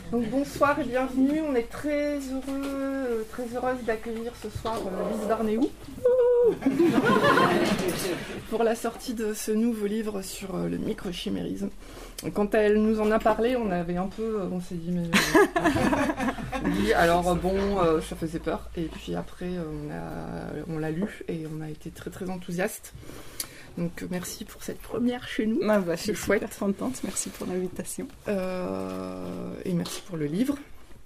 Donc bonsoir et bienvenue, on est très heureuse d'accueillir ce soir Lise Darnéou pour la sortie de ce nouveau livre sur le microchimérisme. Quand elle nous en a parlé, on s'est dit mais ça faisait peur, et puis après on l'a lu et on a été très très enthousiaste. Donc merci pour cette première chez nous. Je suis super contente, merci pour l'invitation. Et merci pour le livre.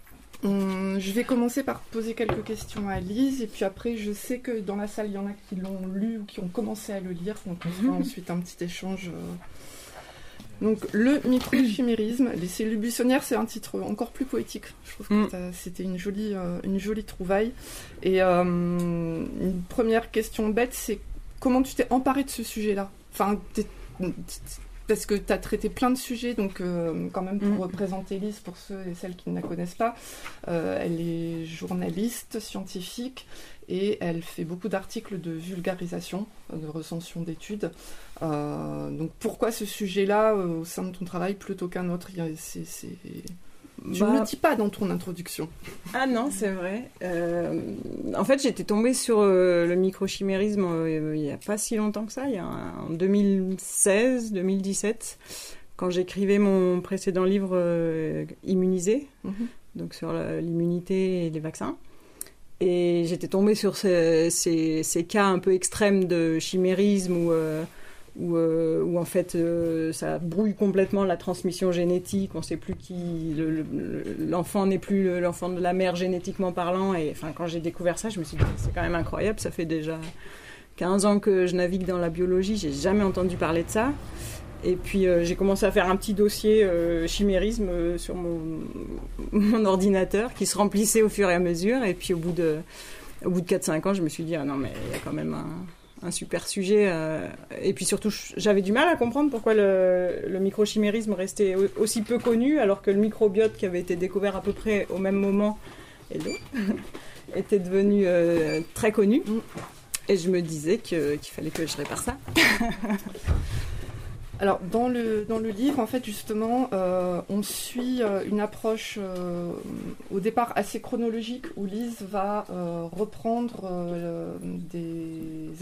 Je vais commencer par poser quelques questions à Lise, et puis après je sais que dans la salle il y en a qui l'ont lu ou qui ont commencé à le lire, donc on fera ensuite un petit échange. Donc le microchimérisme, les cellules buissonnières, c'est un titre encore plus poétique. Je trouve que c'était une jolie trouvaille. Et une première question bête, c'est comment tu t'es emparée de ce sujet-là ? Enfin, parce que tu as traité plein de sujets, donc quand même pour représenter Lise, pour ceux et celles qui ne la connaissent pas, elle est journaliste, scientifique, et elle fait beaucoup d'articles de vulgarisation, de recension d'études. Donc pourquoi ce sujet-là au sein de ton travail plutôt qu'un autre ? Tu ne le dis pas dans ton introduction. Ah non, c'est vrai. En fait, j'étais tombée sur le microchimérisme il n'y a pas si longtemps que ça, en 2016-2017, quand j'écrivais mon précédent livre Immunisé, donc sur l'immunité et les vaccins. Et j'étais tombée sur ces cas un peu extrêmes de chimérisme où en fait ça brouille complètement la transmission génétique, on ne sait plus qui l'enfant n'est plus l'enfant de la mère génétiquement parlant, et enfin quand j'ai découvert ça, je me suis dit c'est quand même incroyable, ça fait déjà 15 ans que je navigue dans la biologie, j'ai jamais entendu parler de ça. Et puis j'ai commencé à faire un petit dossier chimérisme sur mon ordinateur qui se remplissait au fur et à mesure, et puis au bout de 4-5 ans, je me suis dit ah non mais il y a quand même un super sujet, et puis surtout j'avais du mal à comprendre pourquoi le microchimérisme restait aussi peu connu, alors que le microbiote qui avait été découvert à peu près au même moment était devenu très connu, et je me disais qu'il fallait que je répare ça. Alors, dans le livre, en fait, justement, on suit une approche au départ assez chronologique, où Lise va reprendre les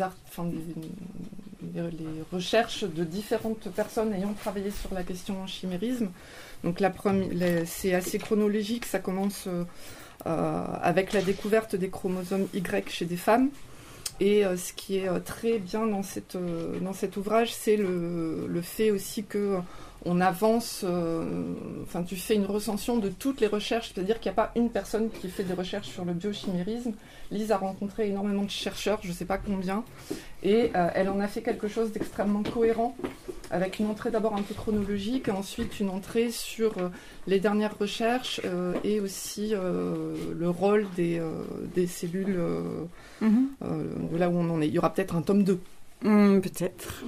recherches de différentes personnes ayant travaillé sur la question chimérisme. Donc, c'est assez chronologique, ça commence avec la découverte des chromosomes Y chez des femmes. Et ce qui est très bien dans cet ouvrage, c'est le fait aussi qu'on avance, tu fais une recension de toutes les recherches, c'est-à-dire qu'il n'y a pas une personne qui fait des recherches sur le biochimérisme. Lise a rencontré énormément de chercheurs, je ne sais pas combien, et elle en a fait quelque chose d'extrêmement cohérent, avec une entrée d'abord un peu chronologique, et ensuite une entrée sur les dernières recherches, et aussi le rôle des cellules, là où on en est. Il y aura peut-être un tome 2. Peut-être.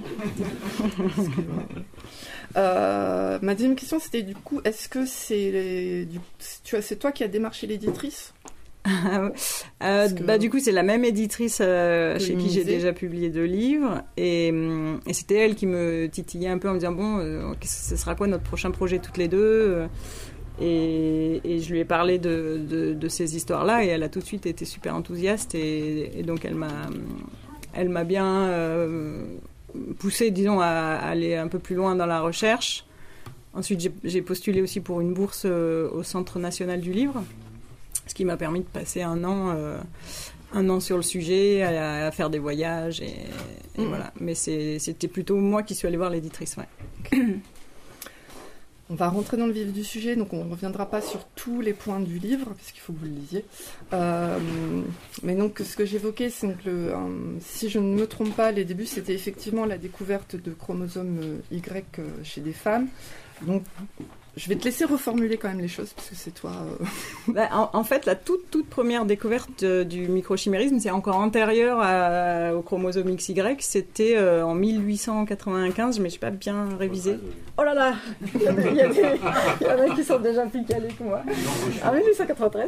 Ma deuxième question, c'était du coup, est-ce que c'est toi qui as démarché l'éditrice ? Du coup c'est la même éditrice chez qui j'ai déjà publié 2 livres, et c'était elle qui me titillait un peu en me disant ce sera quoi notre prochain projet toutes les deux, et je lui ai parlé de ces histoires là, et elle a tout de suite été super enthousiaste, et donc elle m'a bien poussée, disons, à aller un peu plus loin dans la recherche. Ensuite j'ai postulé aussi pour une bourse au Centre national du livre, ce qui m'a permis de passer un an sur le sujet, à faire des voyages, et voilà. Mais c'était plutôt moi qui suis allée voir l'éditrice, ouais. Okay. On va rentrer dans le vif du sujet, donc on ne reviendra pas sur tous les points du livre, parce qu'il faut que vous le lisiez. Mais donc, ce que j'évoquais, c'est que, si je ne me trompe pas, les débuts, c'était effectivement la découverte de chromosomes Y chez des femmes. Donc, je vais te laisser reformuler quand même les choses, parce que c'est toi... En fait, la toute première découverte du microchimérisme, c'est encore antérieur au chromosome XY. C'était en 1895, mais je n'ai pas bien révisé. Oh là là, il y en a qui sont déjà plus calés que moi. En 1893.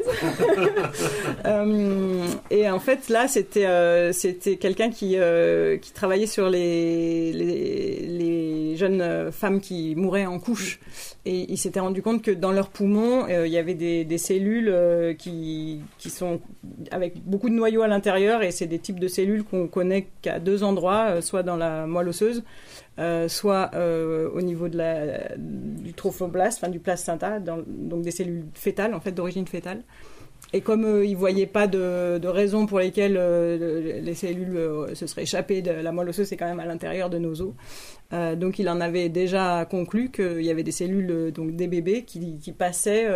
Et en fait, là, c'était quelqu'un qui travaillait sur les des jeunes femmes qui mouraient en couche. Et il s'était rendu compte que dans leurs poumons, il y avait des cellules qui sont avec beaucoup de noyaux à l'intérieur, et c'est des types de cellules qu'on connaît qu'à 2 endroits, soit dans la moelle osseuse, soit au niveau du trophoblaste, enfin du placenta, donc des cellules fétales, en fait, d'origine fétale. Et comme il ne voyait pas de raison pour lesquelles les cellules se seraient échappées de la moelle osseuse, c'est quand même à l'intérieur de nos os. Donc il en avait déjà conclu qu'il y avait des cellules, donc des bébés, qui passaient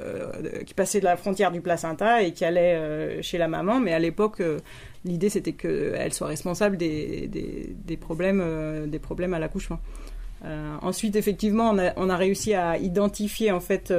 de la frontière du placenta et qui allaient chez la maman. Mais à l'époque, l'idée c'était qu'elle soit responsable des problèmes à l'accouchement. Ensuite, effectivement, on a réussi à identifier, en fait,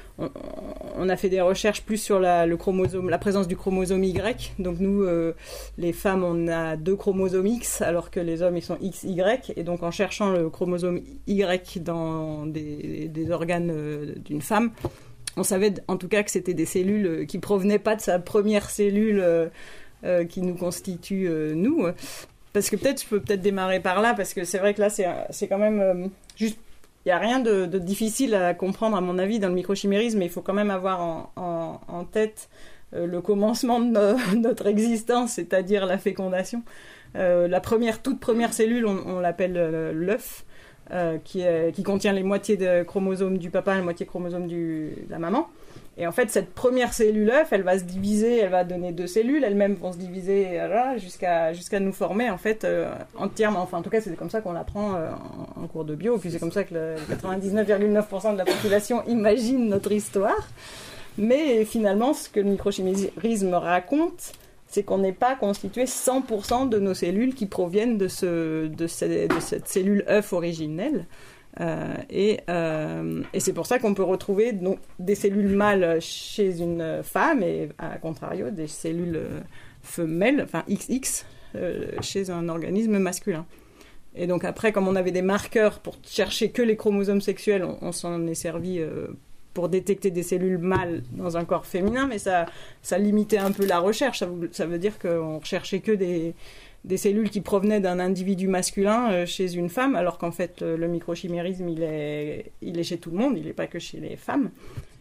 on a fait des recherches plus sur la présence du chromosome Y. Donc nous, les femmes, on a 2 chromosomes X, alors que les hommes, ils sont XY. Et donc en cherchant le chromosome Y dans des organes d'une femme, on savait en tout cas que c'était des cellules qui provenaient pas de sa première cellule qui nous constitue, nous. Parce que je peux démarrer par là, parce que c'est vrai que là, c'est quand même juste... Il n'y a rien de difficile à comprendre, à mon avis, dans le microchimérisme, mais il faut quand même avoir en tête le commencement de notre existence, c'est-à-dire la fécondation. La toute première cellule, on l'appelle l'œuf, qui contient les moitiés de chromosomes du papa et la moitié de chromosomes de la maman. Et en fait, cette première cellule œuf, elle va se diviser, elle va donner 2 cellules, elles-mêmes vont se diviser jusqu'à nous former en fait entièrement. Enfin, en tout cas, c'est comme ça qu'on l'apprend en cours de bio. Puis c'est comme ça que 99,9% de la population imagine notre histoire. Mais finalement, ce que le microchimérisme raconte, c'est qu'on n'est pas constitué 100% de nos cellules qui proviennent de cette cellule œuf originelle. Et c'est pour ça qu'on peut retrouver donc, des cellules mâles chez une femme et à contrario des cellules femelles, enfin XX, chez un organisme masculin. Et donc après, comme on avait des marqueurs pour chercher que les chromosomes sexuels, on s'en est servi pour détecter des cellules mâles dans un corps féminin, mais ça limitait un peu la recherche. Ça veut dire qu'on recherchait que des cellules qui provenaient d'un individu masculin chez une femme, alors qu'en fait, le microchimérisme, il est chez tout le monde, il n'est pas que chez les femmes.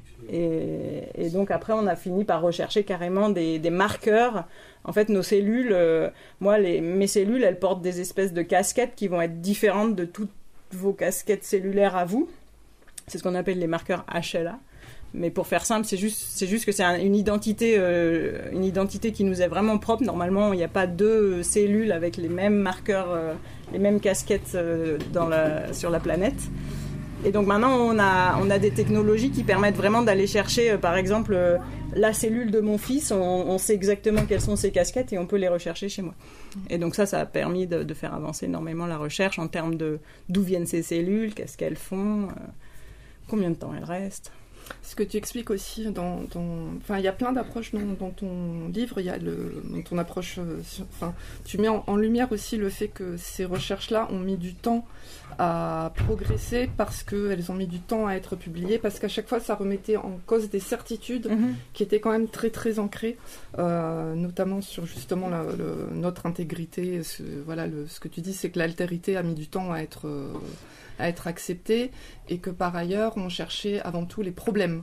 Et donc après, on a fini par rechercher carrément des marqueurs. En fait, nos cellules, mes cellules, elles portent des espèces de casquettes qui vont être différentes de toutes vos casquettes cellulaires à vous. C'est ce qu'on appelle les marqueurs HLA. Mais pour faire simple, c'est juste que c'est une identité qui nous est vraiment propre. Normalement, il n'y a pas 2 cellules avec les mêmes marqueurs, les mêmes casquettes sur la planète. Et donc maintenant, on a des technologies qui permettent vraiment d'aller chercher, par exemple, la cellule de mon fils. On sait exactement quelles sont ses casquettes et on peut les rechercher chez moi. Et donc ça a permis de faire avancer énormément la recherche en termes de d'où viennent ces cellules, qu'est-ce qu'elles font, combien de temps elles restent. Ce que tu expliques aussi il y a plein d'approches dans ton livre. Il y a dans ton approche, tu mets en lumière aussi le fait que ces recherches-là ont mis du temps à progresser parce qu'elles ont mis du temps à être publiées, parce qu'à chaque fois ça remettait en cause des certitudes qui étaient quand même très très ancrées, notamment sur justement notre intégrité. Ce que tu dis, c'est que l'altérité a mis du temps à être acceptée, et que par ailleurs on cherchait avant tout les problèmes.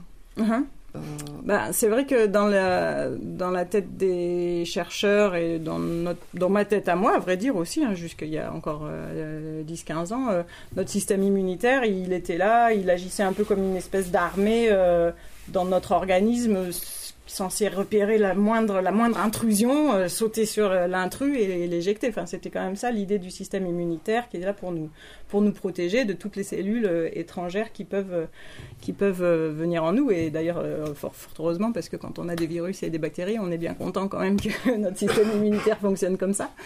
C'est vrai que dans la tête des chercheurs et dans ma tête à moi, à vrai dire aussi, jusqu'il y a encore 10-15 ans, notre système immunitaire, il était là, il agissait un peu comme une espèce d'armée dans notre organisme, censé repérer la moindre intrusion, sauter sur l'intrus et l'éjecter. Enfin, c'était quand même ça l'idée du système immunitaire, qui est là pour nous protéger de toutes les cellules étrangères qui peuvent venir en nous. Et d'ailleurs, fort heureusement, parce que quand on a des virus et des bactéries, on est bien content quand même que notre système immunitaire fonctionne comme ça.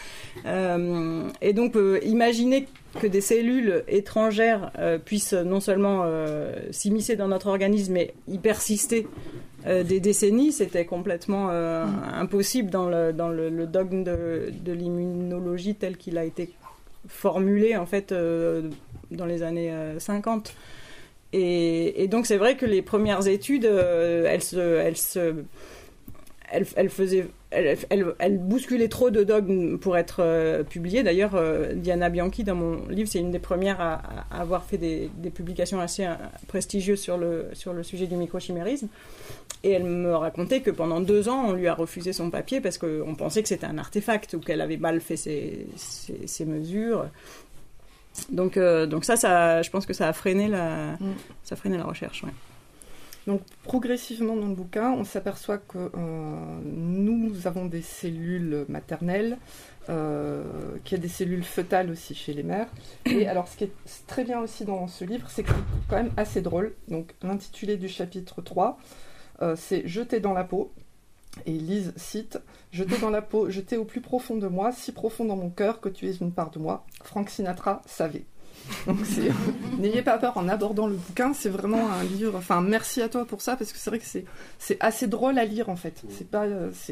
Et donc, imaginer que des cellules étrangères puissent non seulement s'immiscer dans notre organisme, mais y persister des décennies, c'était complètement impossible dans le dogme de l'immunologie tel qu'il a été formulé en fait dans les années 50. Et donc c'est vrai que les premières études, elles elle bousculait trop de dogmes pour être publiée. D'ailleurs, Diana Bianchi, dans mon livre, c'est une des premières à avoir fait des publications assez prestigieuses sur le sujet du microchimérisme. Et elle me racontait que pendant 2 ans, on lui a refusé son papier parce qu'on pensait que c'était un artefact ou qu'elle avait mal fait ses mesures. Donc ça, je pense que ça a freiné la recherche. Ouais. Donc progressivement dans le bouquin, on s'aperçoit que nous avons des cellules maternelles, qu'il y a des cellules fœtales aussi chez les mères. Et alors ce qui est très bien aussi dans ce livre, c'est que c'est quand même assez drôle. Donc l'intitulé du chapitre 3, c'est « Jeter dans la peau ». Et Lise cite « Jeter dans la peau, jeter au plus profond de moi, si profond dans mon cœur que tu es une part de moi. Frank Sinatra savait. » Donc n'ayez pas peur en abordant le bouquin, c'est vraiment un livre. Enfin, merci à toi pour ça parce que c'est vrai que c'est assez drôle à lire en fait. C'est pas,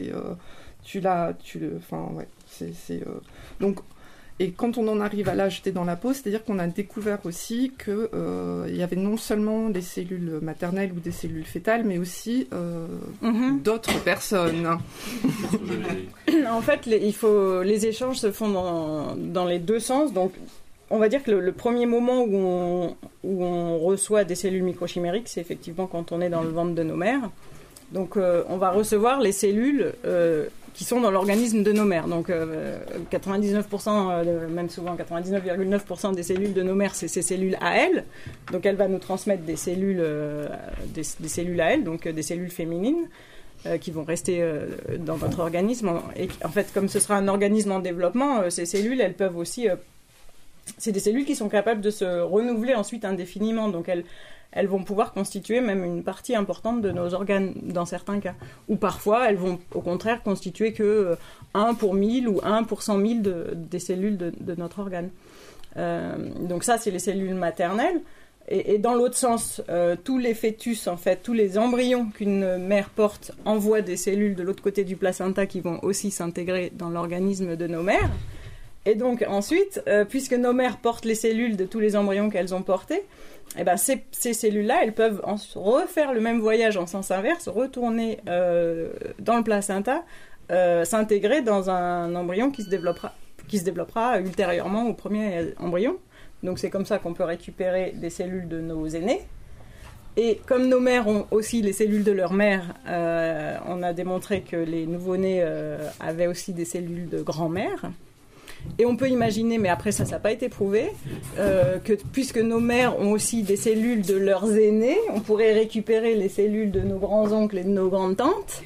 donc. Et quand on en arrive à là, jeter dans la peau, c'est-à-dire qu'on a découvert aussi que il y avait non seulement des cellules maternelles ou des cellules fœtales, mais aussi d'autres personnes. En fait, les échanges se font dans les deux sens. Donc, on va dire que le premier moment où on reçoit des cellules microchimériques, c'est effectivement quand on est dans le ventre de nos mères. Donc, on va recevoir les cellules qui sont dans l'organisme de nos mères. Donc, 99%, même souvent 99,9% des cellules de nos mères, c'est ces cellules à elles. Donc, elle va nous transmettre des cellules à elles, donc des cellules féminines, qui vont rester dans votre organisme. Et en fait, comme ce sera un organisme en développement, ces cellules, elles peuvent aussi... c'est des cellules qui sont capables de se renouveler ensuite indéfiniment. Donc, elles vont pouvoir constituer même une partie importante de nos organes dans certains cas. Ou parfois, elles vont au contraire constituer que 1 pour 1000 ou 1 pour 100 000 des cellules de notre organe. Donc ça, c'est les cellules maternelles. Et dans l'autre sens, tous les fœtus, en fait, tous les embryons qu'une mère porte envoient des cellules de l'autre côté du placenta qui vont aussi s'intégrer dans l'organisme de nos mères. Et donc ensuite, puisque nos mères portent les cellules de tous les embryons qu'elles ont portés, eh ben, ces cellules-là, elles peuvent refaire le même voyage en sens inverse, retourner dans le placenta, s'intégrer dans un embryon qui se développera ultérieurement au premier embryon. Donc c'est comme ça qu'on peut récupérer des cellules de nos aînés. Et comme nos mères ont aussi les cellules de leur mère, on a démontré que les nouveau-nés avaient aussi des cellules de grand-mère. Et on peut imaginer, mais après ça n'a pas été prouvé, que puisque nos mères ont aussi des cellules de leurs aînés, on pourrait récupérer les cellules de nos grands-oncles et de nos grandes-tantes.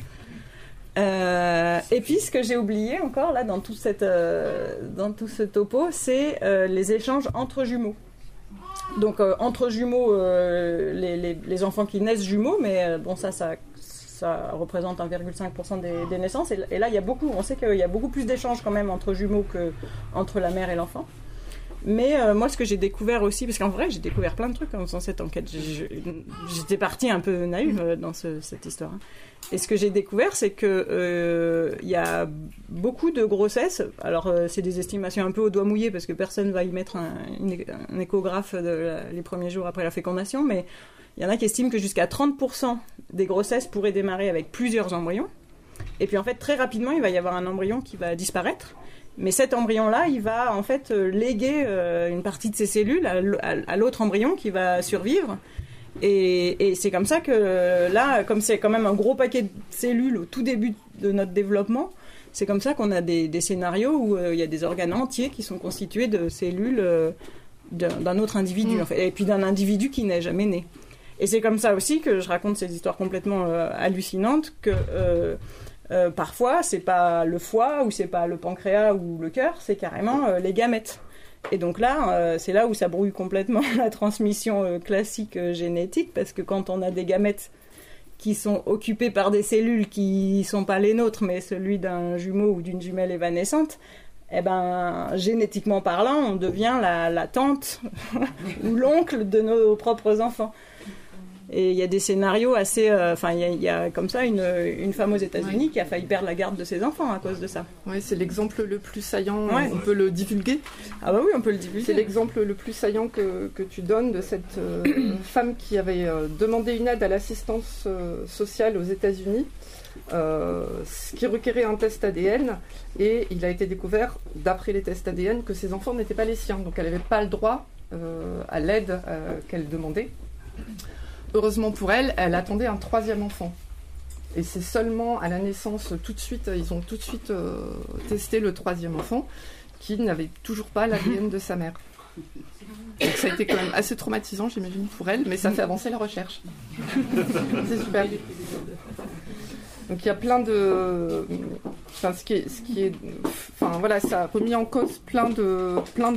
Et puis ce que j'ai oublié encore là dans tout ce topo, c'est les échanges entre jumeaux. Donc entre jumeaux, les enfants qui naissent jumeaux, mais bon ça représente 1,5% des naissances. Et là, on sait qu'il y a beaucoup plus d'échanges quand même entre jumeaux qu'entre la mère et l'enfant. Mais moi, ce que j'ai découvert aussi, parce qu'en vrai, j'ai découvert plein de trucs dans cette enquête. J'étais partie un peu naïve dans cette histoire. Et ce que j'ai découvert, c'est que y a beaucoup de grossesses. Alors, c'est des estimations un peu au doigt mouillé, parce que personne ne va y mettre un échographe les premiers jours après la fécondation, mais il y en a qui estiment que jusqu'à 30% des grossesses pourraient démarrer avec plusieurs embryons. Et puis en fait, très rapidement, il va y avoir un embryon qui va disparaître. Mais cet embryon-là, il va en fait léguer une partie de ses cellules à l'autre embryon qui va survivre. Et c'est comme ça que là, comme c'est quand même un gros paquet de cellules au tout début de notre développement, c'est comme ça qu'on a des scénarios où il y a des organes entiers qui sont constitués de cellules d'un autre individu, en fait, et puis d'un individu qui n'est jamais né. Et c'est comme ça aussi que je raconte ces histoires complètement hallucinantes que parfois c'est pas le foie ou c'est pas le pancréas ou le cœur, c'est carrément les gamètes. Et donc là, c'est là où ça brouille complètement la transmission classique génétique, parce que quand on a des gamètes qui sont occupés par des cellules qui sont pas les nôtres, mais celui d'un jumeau ou d'une jumelle évanescente, eh ben, génétiquement parlant, on devient la tante ou l'oncle de nos propres enfants. Et il y a des scénarios assez... il y a comme ça une femme aux États-Unis qui a failli perdre la garde de ses enfants à cause de ça. Oui, c'est l'exemple le plus saillant. On peut le divulguer. Ah bah oui, on peut le divulguer. C'est l'exemple le plus saillant que tu donnes de cette femme qui avait demandé une aide à l'assistance sociale aux États-Unis, ce qui requérait un test ADN. Et il a été découvert, d'après les tests ADN, que ses enfants n'étaient pas les siens. Donc elle n'avait pas le droit à l'aide qu'elle demandait. Heureusement pour elle, elle attendait un 3e enfant. Et c'est seulement à la naissance, ils ont tout de suite testé le 3e enfant, qui n'avait toujours pas l'ADN de sa mère. Donc ça a été quand même assez traumatisant, j'imagine, pour elle, mais ça fait avancer la recherche. C'est super. Donc il y a plein de... ça a remis en cause plein de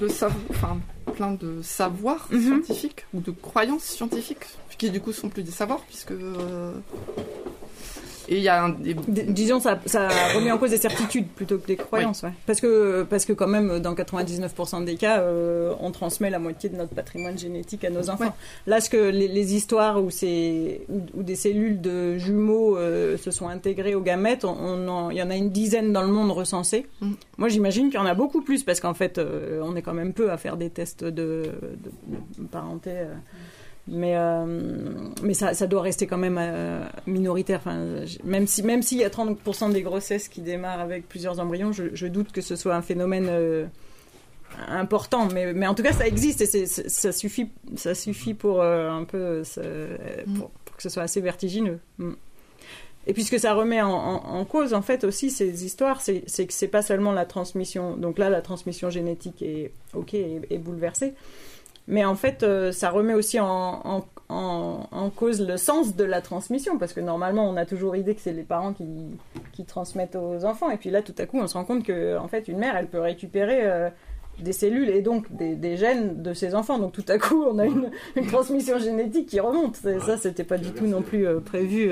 savoirs scientifiques, ou de croyances scientifiques, qui du coup sont plus des savoirs, puisque... Et il y a disons, ça a remis en cause des certitudes plutôt que des croyances. Ouais. Parce que quand même, dans 99% des cas, on transmet la moitié de notre patrimoine génétique à nos enfants. Ouais. Là, les histoires où des cellules de jumeaux se sont intégrées aux gamètes, il y en a une dizaine dans le monde recensées. Moi, j'imagine qu'il y en a beaucoup plus, parce qu'en fait, on est quand même peu à faire des tests de parenté... Mais ça doit rester quand même minoritaire. Enfin, même s'il y a 30% des grossesses qui démarrent avec plusieurs embryons, je doute que ce soit un phénomène important. Mais en tout cas, ça existe et ça suffit pour un peu pour que ce soit assez vertigineux. Et puis ce que ça remet en cause, en fait, aussi, ces histoires, c'est que c'est pas seulement la transmission. Donc là, la transmission génétique est bouleversée. Mais en fait, ça remet aussi en cause le sens de la transmission, parce que normalement, on a toujours idée que c'est les parents qui transmettent aux enfants. Et puis là, tout à coup, on se rend compte que, en fait, une mère, elle peut récupérer des cellules et donc des gènes de ses enfants. Donc tout à coup, on a une transmission génétique qui remonte. Et ça, c'était pas du tout non plus prévu.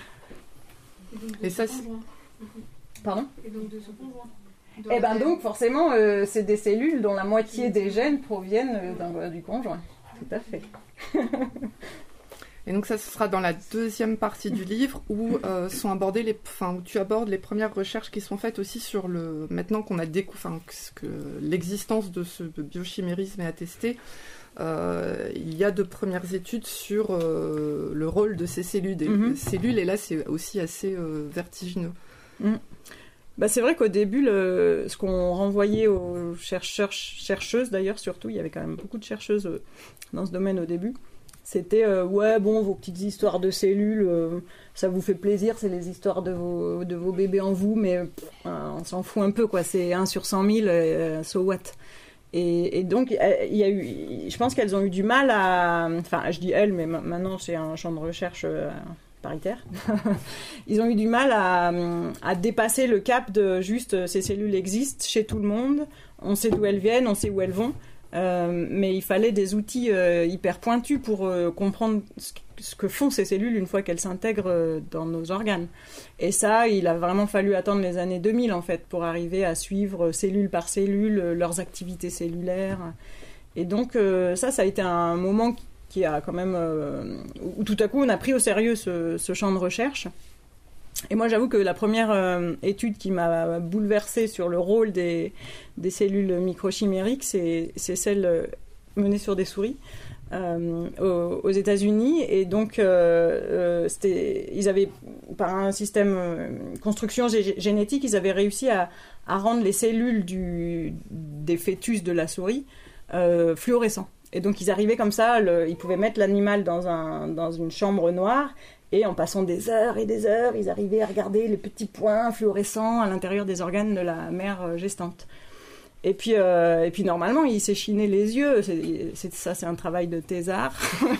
Et ça, Pardon ? Et donc de son conjoint. Et donc forcément, c'est des cellules dont la moitié des gènes proviennent du conjoint. Tout à fait. Et donc ça, ce sera dans la 2e partie du livre où sont abordées où tu abordes les premières recherches qui sont faites aussi sur maintenant qu'on a découvert que l'existence de ce biochimérisme est attestée. Il y a de premières études sur le rôle de ces cellules, et là c'est aussi assez vertigineux. C'est vrai qu'au début, ce qu'on renvoyait aux chercheuses d'ailleurs, surtout, il y avait quand même beaucoup de chercheuses dans ce domaine au début, c'était vos petites histoires de cellules, ça vous fait plaisir, c'est les histoires de vos bébés en vous, mais on s'en fout un peu, quoi, c'est 1 sur 100 000, so what. Et donc, il y a eu, je pense qu'elles ont eu du mal à... Enfin, je dis elles, mais maintenant, c'est un champ de recherche paritaire. Ils ont eu du mal à dépasser le cap de juste ces cellules existent chez tout le monde, on sait d'où elles viennent, on sait où elles vont, mais il fallait des outils hyper pointus pour comprendre ce que font ces cellules une fois qu'elles s'intègrent dans nos organes. Et ça, il a vraiment fallu attendre les années 2000 en fait pour arriver à suivre cellule par cellule leurs activités cellulaires. Et donc ça a été un moment qui a quand même où tout à coup on a pris au sérieux ce champ de recherche. Et moi j'avoue que la première étude qui m'a bouleversée sur le rôle des cellules microchimériques, c'est celle menée sur des souris aux États-Unis. Et donc ils avaient, par un système construction génétique, ils avaient réussi à rendre les cellules des fœtus de la souris fluorescents. Et donc ils arrivaient comme ça, ils pouvaient mettre l'animal dans une chambre noire, et en passant des heures et des heures, ils arrivaient à regarder les petits points fluorescents à l'intérieur des organes de la mère gestante. Et puis normalement, il s'échinaient les yeux. C'est un travail de thésard.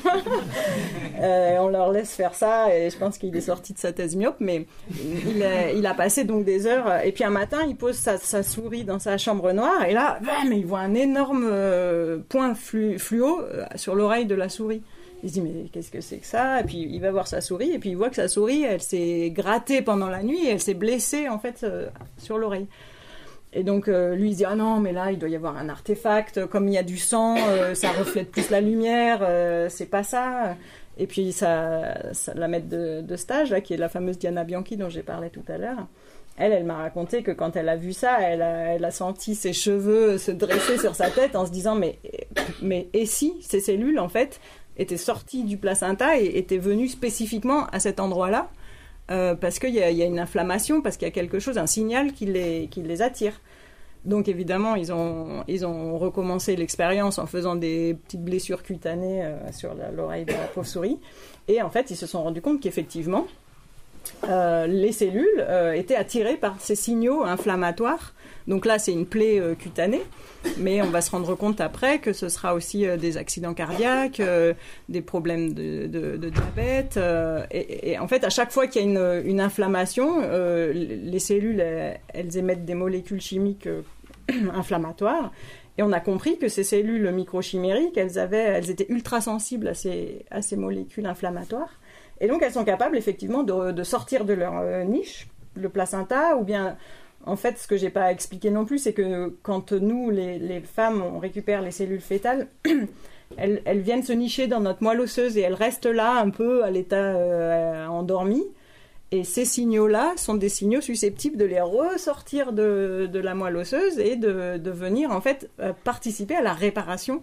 On leur laisse faire ça, et je pense qu'il est sorti de sa thèse myope, mais il a passé donc des heures. Et puis un matin, il pose sa souris dans sa chambre noire, et là, il voit un énorme point fluo sur l'oreille de la souris. Il se dit, mais qu'est-ce que c'est que ça? Et puis il va voir sa souris, et puis il voit que sa souris, elle s'est grattée pendant la nuit, et elle s'est blessée en fait sur l'oreille. Et donc lui il se dit, ah non, mais là il doit y avoir un artefact, comme il y a du sang, ça reflète plus la lumière, c'est pas ça. Et puis la maître de stage, là, qui est la fameuse Diana Bianchi dont j'ai parlé tout à l'heure, elle m'a raconté que quand elle a vu ça, elle a senti ses cheveux se dresser sur sa tête en se disant mais et si ces cellules en fait étaient sorties du placenta et étaient venues spécifiquement à cet endroit-là parce qu'il y a une inflammation, parce qu'il y a quelque chose, un signal qui les attire. Donc évidemment, ils ont recommencé l'expérience en faisant des petites blessures cutanées sur l'oreille de la pauvre souris. Et en fait, ils se sont rendus compte qu'effectivement, les cellules étaient attirées par ces signaux inflammatoires. Donc là, c'est une plaie cutanée, mais on va se rendre compte après que ce sera aussi des accidents cardiaques, des problèmes de diabète. Et en fait, à chaque fois qu'il y a une inflammation, les cellules, elles émettent des molécules chimiques inflammatoires. Et on a compris que ces cellules microchimériques, elles étaient ultra sensibles à ces molécules inflammatoires. Et donc, elles sont capables, effectivement, de sortir de leur niche, le placenta, ou bien, en fait, ce que je n'ai pas expliqué non plus, c'est que quand nous, les femmes, on récupère les cellules fétales, elles viennent se nicher dans notre moelle osseuse et elles restent là, un peu à l'état endormi. Et ces signaux-là sont des signaux susceptibles de les ressortir de la moelle osseuse et de venir, en fait, participer à la réparation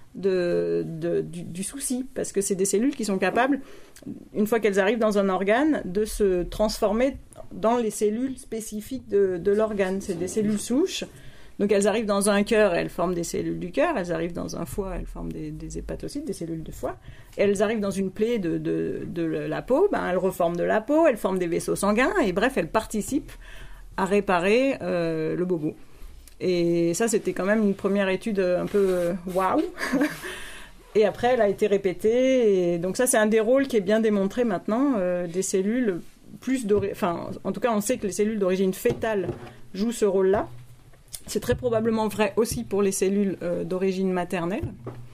du souci, parce que c'est des cellules qui sont capables, une fois qu'elles arrivent dans un organe, de se transformer dans les cellules spécifiques de l'organe. C'est des cellules souches. Donc elles arrivent dans un cœur, elles forment des cellules du cœur. Elles arrivent dans un foie, elles forment des hépatocytes, des cellules de foie. Et elles arrivent dans une plaie de la peau, elles reforment de la peau, elles forment des vaisseaux sanguins, et bref, elles participent à réparer le bobo. Et ça, c'était quand même une première étude un peu waouh. Et après, elle a été répétée. Et donc ça, c'est un des rôles qui est bien démontré maintenant, des cellules en tout cas, on sait que les cellules d'origine fétale jouent ce rôle-là. C'est très probablement vrai aussi pour les cellules d'origine maternelle.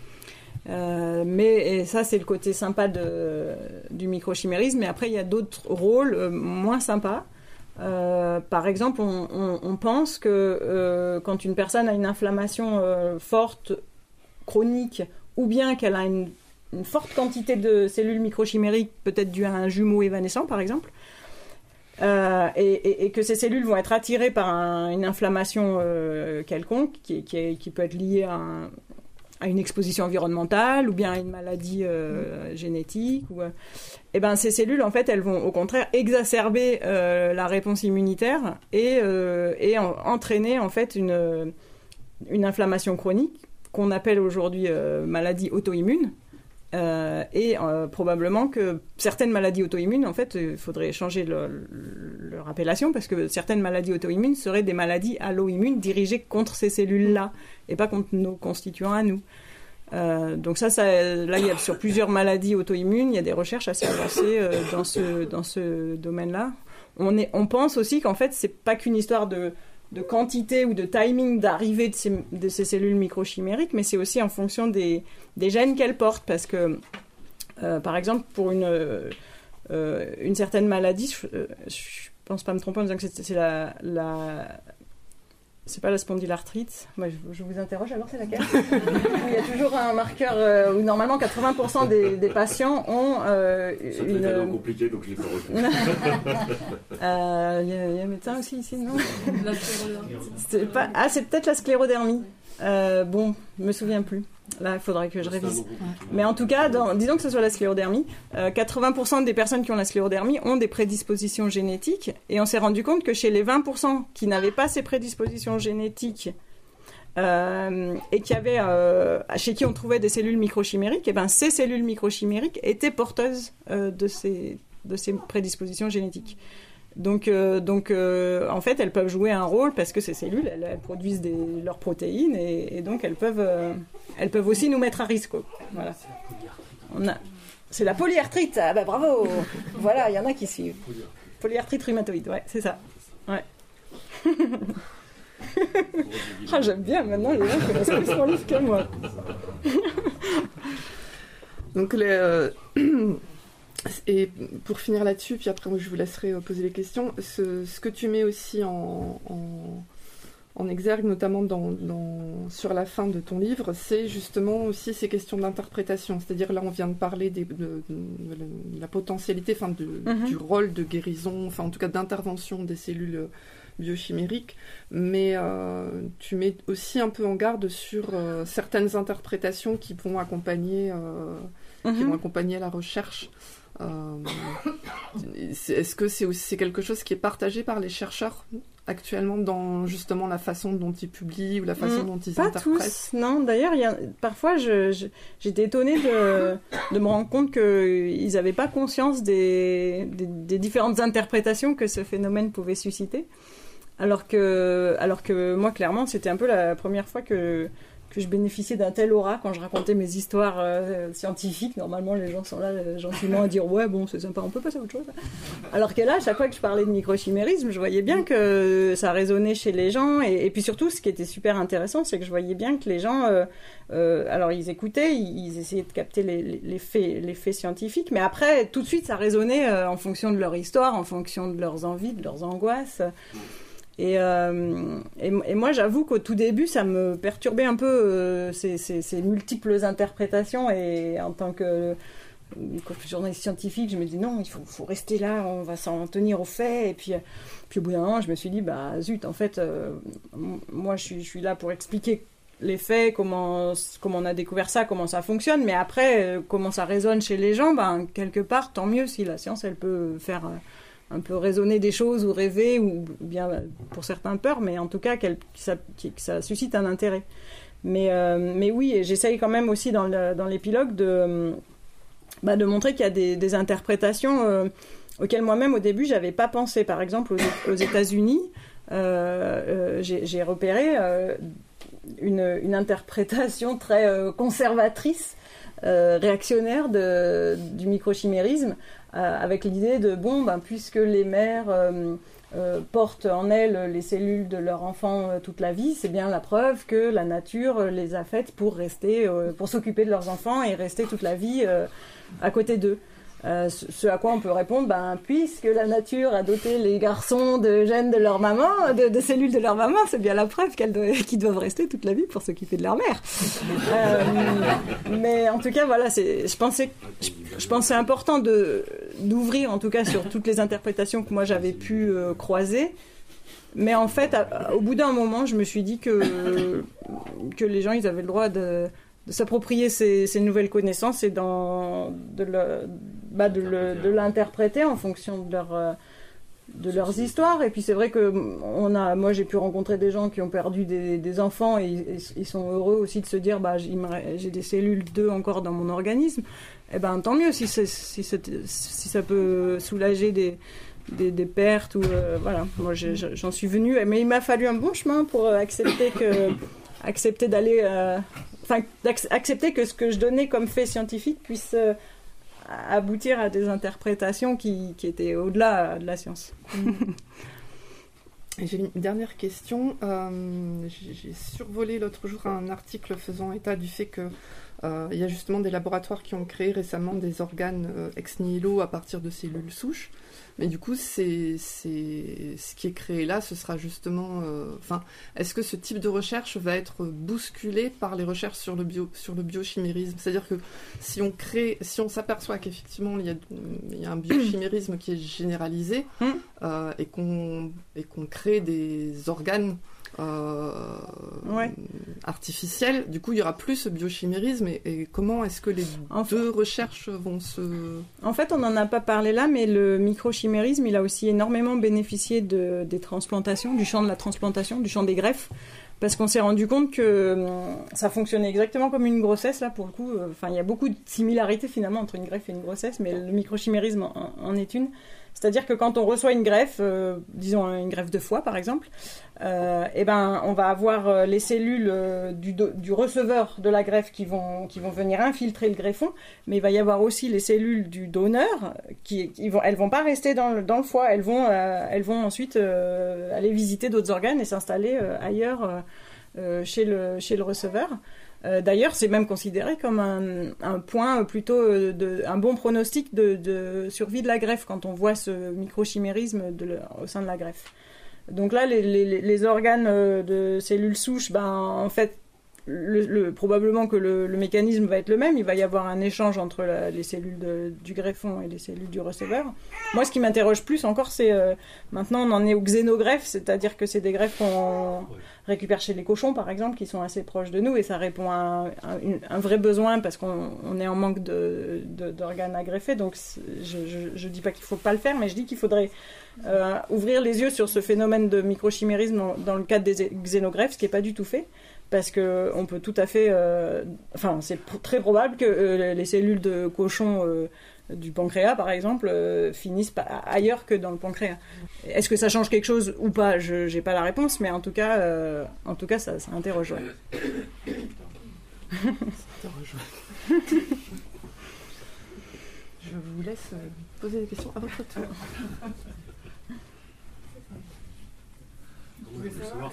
Mais ça, c'est le côté sympa du microchimérisme. Mais après, il y a d'autres rôles moins sympas. Par exemple, on pense que quand une personne a une inflammation forte, chronique, ou bien qu'elle a une forte quantité de cellules microchimériques, peut-être due à un jumeau évanescent, par exemple, et que ces cellules vont être attirées par une inflammation quelconque, qui peut être liée à une exposition environnementale ou bien à une maladie génétique. Et ben ces cellules, en fait, elles vont au contraire exacerber la réponse immunitaire et entraîner en fait une inflammation chronique qu'on appelle aujourd'hui maladie auto-immune. Et probablement que certaines maladies auto-immunes, en fait, il faudrait changer leur appellation, parce que certaines maladies auto-immunes seraient des maladies allo-immunes dirigées contre ces cellules-là et pas contre nos constituants à nous. Donc là, il y a sur plusieurs maladies auto-immunes, il y a des recherches assez avancées dans ce domaine-là. On pense aussi qu'en fait, c'est pas qu'une histoire de quantité ou de timing d'arrivée de ces cellules microchimériques, mais c'est aussi en fonction des gènes qu'elles portent. Parce que, par exemple, pour une certaine maladie, je pense pas me tromper en disant que c'est c'est pas la spondylarthrite. Moi, je vous interroge, alors c'est laquelle? Il y a toujours un marqueur où normalement 80% des patients ont c'est tellement compliqué, donc je l'ai pas retenu. Il y a un médecin aussi ici, non? La sclérodermie. C'est peut-être la sclérodermie. Bon, je me souviens plus. Là, il faudrait que je révise. Mais en tout cas, disons que ce soit la sclérodermie, 80% des personnes qui ont la sclérodermie ont des prédispositions génétiques. Et on s'est rendu compte que chez les 20% qui n'avaient pas ces prédispositions génétiques et chez qui on trouvait des cellules microchimériques, et ben, ces cellules microchimériques étaient porteuses de ces prédispositions génétiques. Donc, en fait, elles peuvent jouer un rôle parce que ces cellules, elles produisent leurs protéines et donc elles peuvent aussi nous mettre à risque. Voilà. C'est la polyarthrite. Ah bah bravo. Voilà, il y en a qui suivent. Polyarthrite rhumatoïde, ouais, c'est ça. Ouais. J'aime bien maintenant, les gens connaissent plus mon livre que moi. Donc et pour finir là-dessus, puis après je vous laisserai poser les questions, ce que tu mets aussi en en exergue, notamment sur la fin de ton livre, c'est justement aussi ces questions d'interprétation. C'est-à-dire, là, on vient de parler de la potentialité, du rôle de guérison, enfin, en tout cas, d'intervention des cellules biochimériques, mais tu mets aussi un peu en garde sur certaines interprétations qui vont accompagner la recherche. Est-ce que c'est quelque chose qui est partagé par les chercheurs actuellement dans justement la façon dont ils publient ou la façon dont ils interprètent? Pas tous, non. D'ailleurs, parfois, j'étais étonnée de me rendre compte qu'ils n'avaient pas conscience des différentes interprétations que ce phénomène pouvait susciter. Alors que moi, clairement, c'était un peu la première fois que je bénéficiais d'un tel aura quand je racontais mes histoires scientifiques. Normalement, les gens sont là gentiment à dire « Ouais, bon, c'est sympa, on peut passer à autre chose. » Alors que là, à chaque fois que je parlais de microchimérisme, je voyais bien que ça résonnait chez les gens. Et puis surtout, ce qui était super intéressant, c'est que je voyais bien que les gens... alors, ils écoutaient, ils essayaient de capter les faits scientifiques. Mais après, tout de suite, ça résonnait en fonction de leur histoire, en fonction de leurs envies, de leurs angoisses. Et moi, j'avoue qu'au tout début, ça me perturbait un peu ces multiples interprétations. Et en tant que journaliste scientifique, je me dis non, il faut rester là, on va s'en tenir aux faits. Et puis au bout d'un moment, je me suis dit, bah zut, en fait, moi, je suis là pour expliquer les faits, comment on a découvert ça, comment ça fonctionne. Mais après, comment ça résonne chez les gens, ben, quelque part, tant mieux si la science, elle peut faire... un peu raisonner des choses ou rêver, ou bien pour certains peur, mais en tout cas que ça suscite un intérêt. Mais oui, et j'essaye quand même aussi dans l'épilogue de montrer qu'il y a des interprétations auxquelles moi-même au début j'avais pas pensé. Par exemple aux États-Unis, j'ai repéré une interprétation très conservatrice, réactionnaire du microchimérisme, avec l'idée de puisque les mères portent en elles les cellules de leur enfant toute la vie, c'est bien la preuve que la nature les a faites pour rester, pour s'occuper de leurs enfants et rester toute la vie à côté d'eux. Ce à quoi on peut répondre, puisque la nature a doté les garçons de gènes de leur maman, de cellules de leur maman, c'est bien la preuve qu'ils doivent rester toute la vie pour s'occuper de leur mère. Mais en tout cas, voilà, je pensais important d'ouvrir, en tout cas, sur toutes les interprétations que moi j'avais pu croiser. Mais en fait, au bout d'un moment, je me suis dit que les gens, ils avaient le droit de s'approprier ces nouvelles connaissances et de l'interpréter en fonction de leurs histoires. Et puis c'est vrai que moi j'ai pu rencontrer des gens qui ont perdu des enfants et ils sont heureux aussi de se dire j'ai des cellules d'eux encore dans mon organisme. Et tant mieux si ça peut soulager des pertes ou voilà. Moi j'en suis venue, mais il m'a fallu un bon chemin pour accepter d'aller accepter que ce que je donnais comme fait scientifique puisse aboutir à des interprétations qui étaient au-delà de la science. J'ai une dernière question. J'ai survolé l'autre jour un article faisant état du fait que il y a justement des laboratoires qui ont créé récemment des organes ex nihilo à partir de cellules souches. Mais du coup, ce qui est créé là, ce sera justement... est-ce que ce type de recherche va être bousculé par les recherches sur le biochimérisme? C'est-à-dire que si on s'aperçoit qu'effectivement il y a un biochimérisme qui est généralisé et qu'on crée des organes artificiels, du coup il y aura plus ce biochimérisme et comment est-ce que les deux recherches vont se... En fait, on n'en a pas parlé là, mais le microchimérisme, il a aussi énormément bénéficié des transplantations, du champ de la transplantation, du champ des greffes, parce qu'on s'est rendu compte que ça fonctionnait exactement comme une grossesse, là, pour le coup. Il y a beaucoup de similarités, finalement, entre une greffe et une grossesse, mais le microchimérisme en est une. C'est-à-dire que quand on reçoit une greffe, disons une greffe de foie par exemple, on va avoir les cellules du receveur de la greffe qui vont venir infiltrer le greffon, mais il va y avoir aussi les cellules du donneur elles vont pas rester dans le foie, elles vont ensuite aller visiter d'autres organes et s'installer ailleurs chez le receveur. D'ailleurs, c'est même considéré comme un point plutôt un bon pronostic de survie de la greffe quand on voit ce microchimérisme au sein de la greffe. Donc là, les organes de cellules souches, en fait, probablement que le mécanisme va être le même. Il va y avoir un échange entre les cellules du greffon et les cellules du receveur. Moi, ce qui m'interroge plus encore, c'est maintenant on en est aux xénogreffes, c'est-à-dire que c'est des greffes qu'on récupère chez les cochons, par exemple, qui sont assez proches de nous, et ça répond à un vrai besoin parce qu'on est en manque d'organes à greffer. Donc, je dis pas qu'il faut pas le faire, mais je dis qu'il faudrait ouvrir les yeux sur ce phénomène de microchimérisme dans le cadre des xénogreffes, ce qui n'est pas du tout fait. Parce que on peut tout à fait, c'est très probable que les cellules de cochon du pancréas, par exemple, finissent ailleurs que dans le pancréas. Est-ce que ça change quelque chose ou pas ? Je n'ai pas la réponse, mais en tout cas, ça interroge. Ouais. Je vous laisse poser des questions à votre tour. Vous voulez savoir,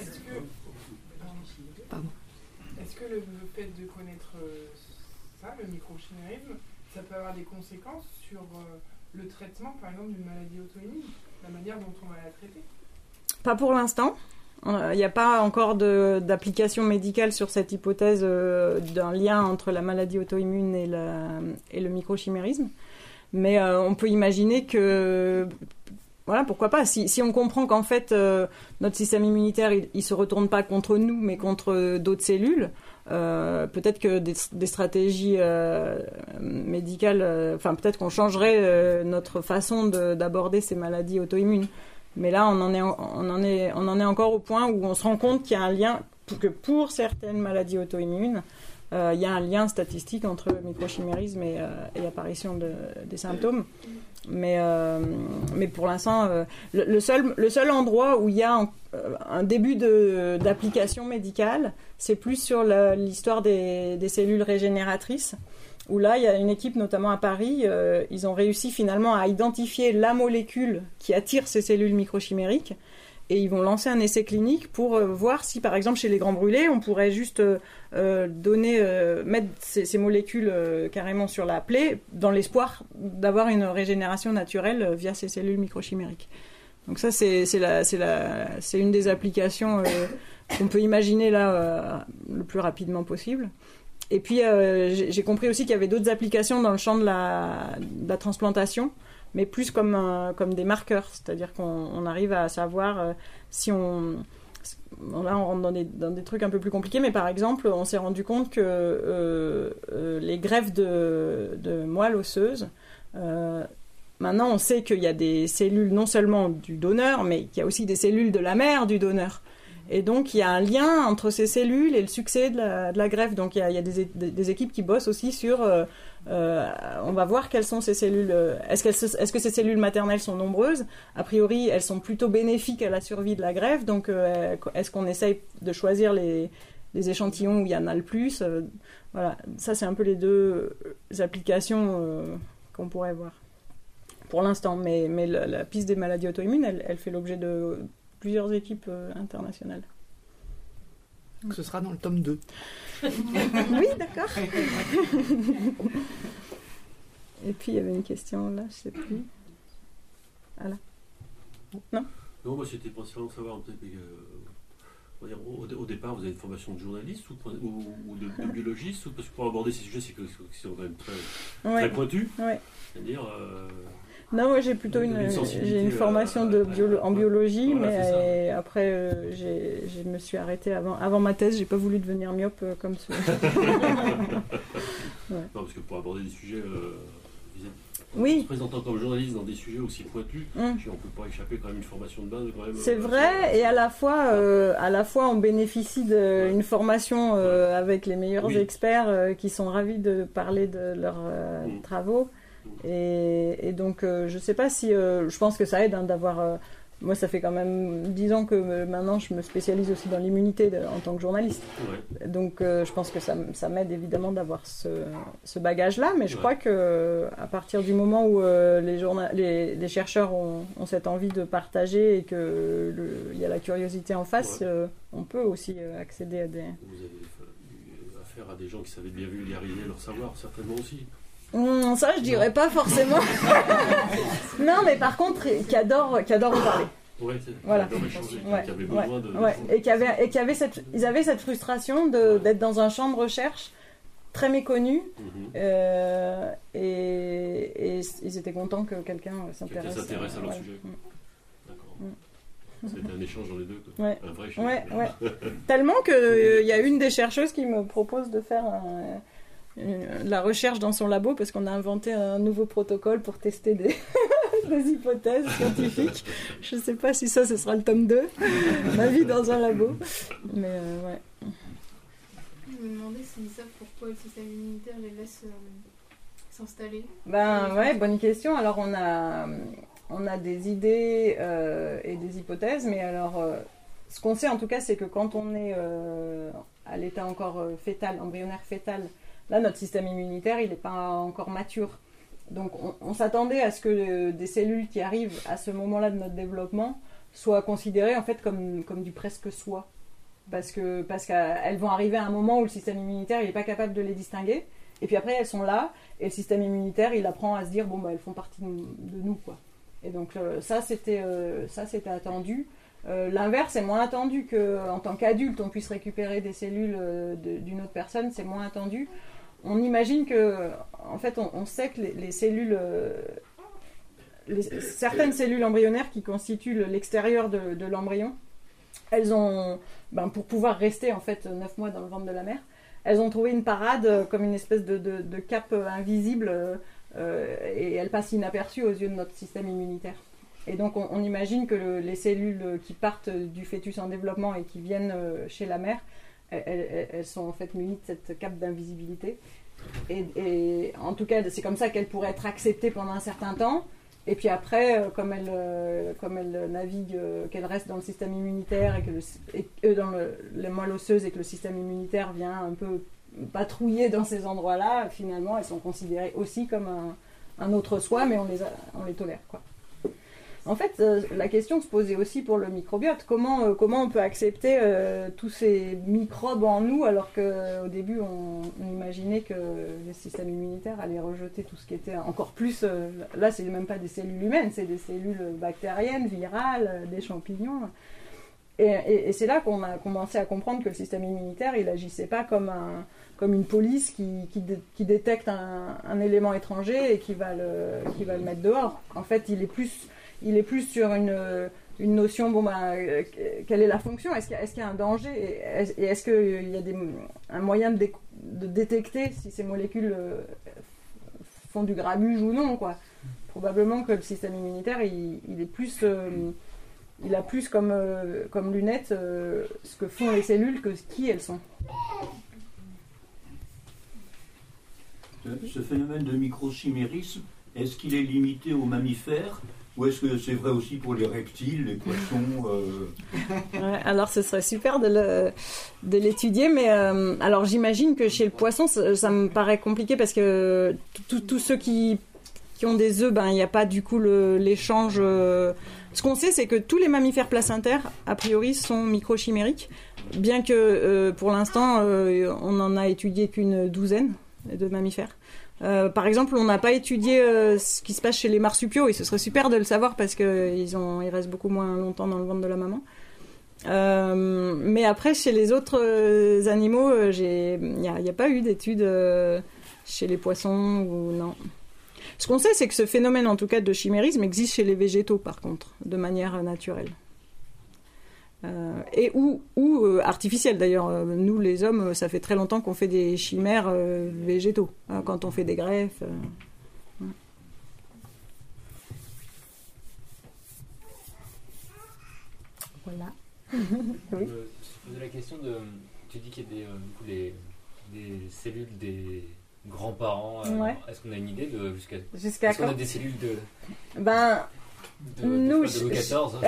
Pardon. Est-ce que le fait de connaître ça, le microchimérisme, ça peut avoir des conséquences sur le traitement, par exemple, d'une maladie auto-immune, la manière dont on va la traiter ? Pas pour l'instant. Il n'y a pas encore d'application médicale sur cette hypothèse d'un lien entre la maladie auto-immune et le microchimérisme. Mais on peut imaginer que... Voilà, pourquoi pas. Si on comprend qu'en fait, notre système immunitaire, il se retourne pas contre nous, mais contre d'autres cellules, peut-être que des stratégies médicales, peut-être qu'on changerait notre façon d'aborder ces maladies auto-immunes. Mais là, on en est encore au point où on se rend compte qu'il y a un lien, que pour certaines maladies auto-immunes, il y a un lien statistique entre le microchimérisme et l'apparition des symptômes. Mais pour l'instant, le seul endroit où il y a un début d'application médicale, c'est plus sur l'histoire des cellules régénératrices, où là, il y a une équipe, notamment à Paris, ils ont réussi finalement à identifier la molécule qui attire ces cellules microchimériques, et ils vont lancer un essai clinique pour voir si, par exemple, chez les grands brûlés, on pourrait juste mettre ces molécules carrément sur la plaie, dans l'espoir d'avoir une régénération naturelle via ces cellules microchimériques. Donc ça, c'est une des applications qu'on peut imaginer là le plus rapidement possible. Et puis, j'ai compris aussi qu'il y avait d'autres applications dans le champ de la transplantation, mais plus comme des marqueurs, c'est-à-dire qu'on arrive à savoir si on... Là, on rentre dans des trucs un peu plus compliqués, mais par exemple, on s'est rendu compte que les greffes de moelle osseuse, maintenant, on sait qu'il y a des cellules non seulement du donneur, mais qu'il y a aussi des cellules de la mère du donneur. Et donc, il y a un lien entre ces cellules et le succès de la greffe. Donc, il y a des équipes qui bossent aussi sur... on va voir quelles sont ces cellules. Est-ce que ces cellules maternelles sont nombreuses ? A priori, elles sont plutôt bénéfiques à la survie de la greffe. Donc, est-ce qu'on essaye de choisir les échantillons où il y en a le plus ? Voilà, ça, c'est un peu les deux applications qu'on pourrait voir pour l'instant. Mais la piste des maladies auto-immunes, elle fait l'objet de plusieurs équipes internationales. Donc ce sera dans le tome 2. Oui, d'accord. Et puis il y avait une question là, je sais plus. Voilà. Non ? Non, moi c'était principalement savoir au départ vous avez une formation de journaliste ou de biologiste, ou parce que pour aborder ces sujets c'est quand même très pointu. Ouais. C'est-à-dire non, moi j'ai plutôt une formation en biologie, mais après je me suis arrêtée avant ma thèse, j'ai pas voulu devenir myope comme ça. Ouais. Non, parce que pour aborder des sujets, oui. Se présentant comme journaliste dans des sujets aussi pointus, on peut pas échapper quand même une formation de base. Quand même, c'est vrai, et à la fois on bénéficie d'une formation avec les meilleurs experts qui sont ravis de parler de leurs travaux. Et donc, je sais pas si... je pense que ça aide d'avoir... moi, ça fait quand même 10 ans que maintenant, je me spécialise aussi dans l'immunité en tant que journaliste. Ouais. Donc, je pense que ça m'aide évidemment d'avoir ce bagage-là. Mais je crois qu'à partir du moment où les chercheurs ont cette envie de partager et qu'il y a la curiosité en face, on peut aussi accéder à des... Vous avez eu affaire à des gens qui savaient bien vulgariser leur savoir, certainement aussi. Ça, je dirais pas forcément. Non, mais par contre, qui adore en parler. Ouais, voilà. Qui avait besoin de... Et ils avaient cette frustration d'être dans un champ de recherche très méconnu, et ils étaient contents que quelqu'un s'intéresse à leur sujet. D'accord. C'était un échange dans les deux, quoi. Ouais. Un vrai échange. Ouais. Tellement qu'il y a une des chercheuses qui me propose de faire la recherche dans son labo, parce qu'on a inventé un nouveau protocole pour tester des hypothèses scientifiques. Je ne sais pas si ce sera le tome 2, ma vie dans un labo. Mais ouais. Je me demandais s'ils savent pourquoi le système immunitaire les laisse s'installer. Bonne question. Alors on a des idées et des hypothèses, mais alors ce qu'on sait en tout cas, c'est que quand on est à l'état encore fœtal, embryonnaire fœtal, là notre système immunitaire il n'est pas encore mature. Donc on s'attendait à ce que des cellules qui arrivent à ce moment-là de notre développement soient considérées en fait comme du presque soi. Parce qu'elles vont arriver à un moment où le système immunitaire il n'est pas capable de les distinguer, et puis après elles sont là, et le système immunitaire il apprend à se dire elles font partie de nous, quoi. Et donc ça c'était attendu. L'inverse est moins attendu, qu'en tant qu'adulte on puisse récupérer des cellules d'une autre personne, c'est moins attendu. On imagine que, en fait, on sait que les cellules, certaines cellules embryonnaires qui constituent l'extérieur de l'embryon, elles ont, pour pouvoir rester en fait 9 mois dans le ventre de la mère, elles ont trouvé une parade comme une espèce de cape invisible, et elles passent inaperçues aux yeux de notre système immunitaire. Et donc on imagine que les cellules qui partent du fœtus en développement et qui viennent chez la mère, elles sont en fait munies de cette cape d'invisibilité. Et en tout cas, c'est comme ça qu'elles pourraient être acceptées pendant un certain temps. Et puis après, comme elles naviguent, qu'elles restent dans le système immunitaire et dans les moelle osseuse, et que le système immunitaire vient un peu patrouiller dans ces endroits-là, finalement, elles sont considérées aussi comme un autre soi, mais on les tolère, quoi. En fait, la question se posait aussi pour le microbiote. Comment on peut accepter tous ces microbes en nous, alors qu'au début, on imaginait que le système immunitaire allait rejeter tout ce qui était encore plus... là, c'est même pas des cellules humaines, c'est des cellules bactériennes, virales, des champignons. Et c'est là qu'on a commencé à comprendre que le système immunitaire, il agissait pas comme une police qui détecte un élément étranger et qui va le mettre dehors. En fait, il est plus sur une notion, quelle est la fonction, est-ce qu'il y a un danger, et est-ce qu'il y a un moyen de détecter si ces molécules font du grabuge ou non, quoi. Probablement que le système immunitaire, il est plus... il a plus comme lunette ce que font les cellules que qui elles sont. Ce phénomène de microchimérisme, est-ce qu'il est limité aux mammifères, ou est-ce que c'est vrai aussi pour les reptiles, les poissons Ouais, alors ce serait super de l'étudier, mais alors j'imagine que chez le poisson, ça me paraît compliqué, parce que tous ceux qui ont des œufs, il n'y a pas du coup l'échange. Ce qu'on sait, c'est que tous les mammifères placentaires, a priori, sont microchimériques, bien que pour l'instant, on n'en a étudié qu'une douzaine de mammifères. Par exemple, on n'a pas étudié ce qui se passe chez les marsupiaux, et ce serait super de le savoir parce qu'ils restent beaucoup moins longtemps dans le ventre de la maman. Mais après, chez les autres animaux, il n'y a pas eu d'études chez les poissons ou non. Ce qu'on sait, c'est que ce phénomène, en tout cas de chimérisme, existe chez les végétaux, par contre, de manière naturelle. Et ou artificielle, d'ailleurs. Nous, les hommes, ça fait très longtemps qu'on fait des chimères végétaux, quand on fait des greffes. Voilà. Oui. Je me posais la question de... Tu dis qu'il y a des cellules des... grands-parents, Est-ce qu'on a une idée de jusqu'à est-ce qu'on a des cellules de nous, de Louis XIV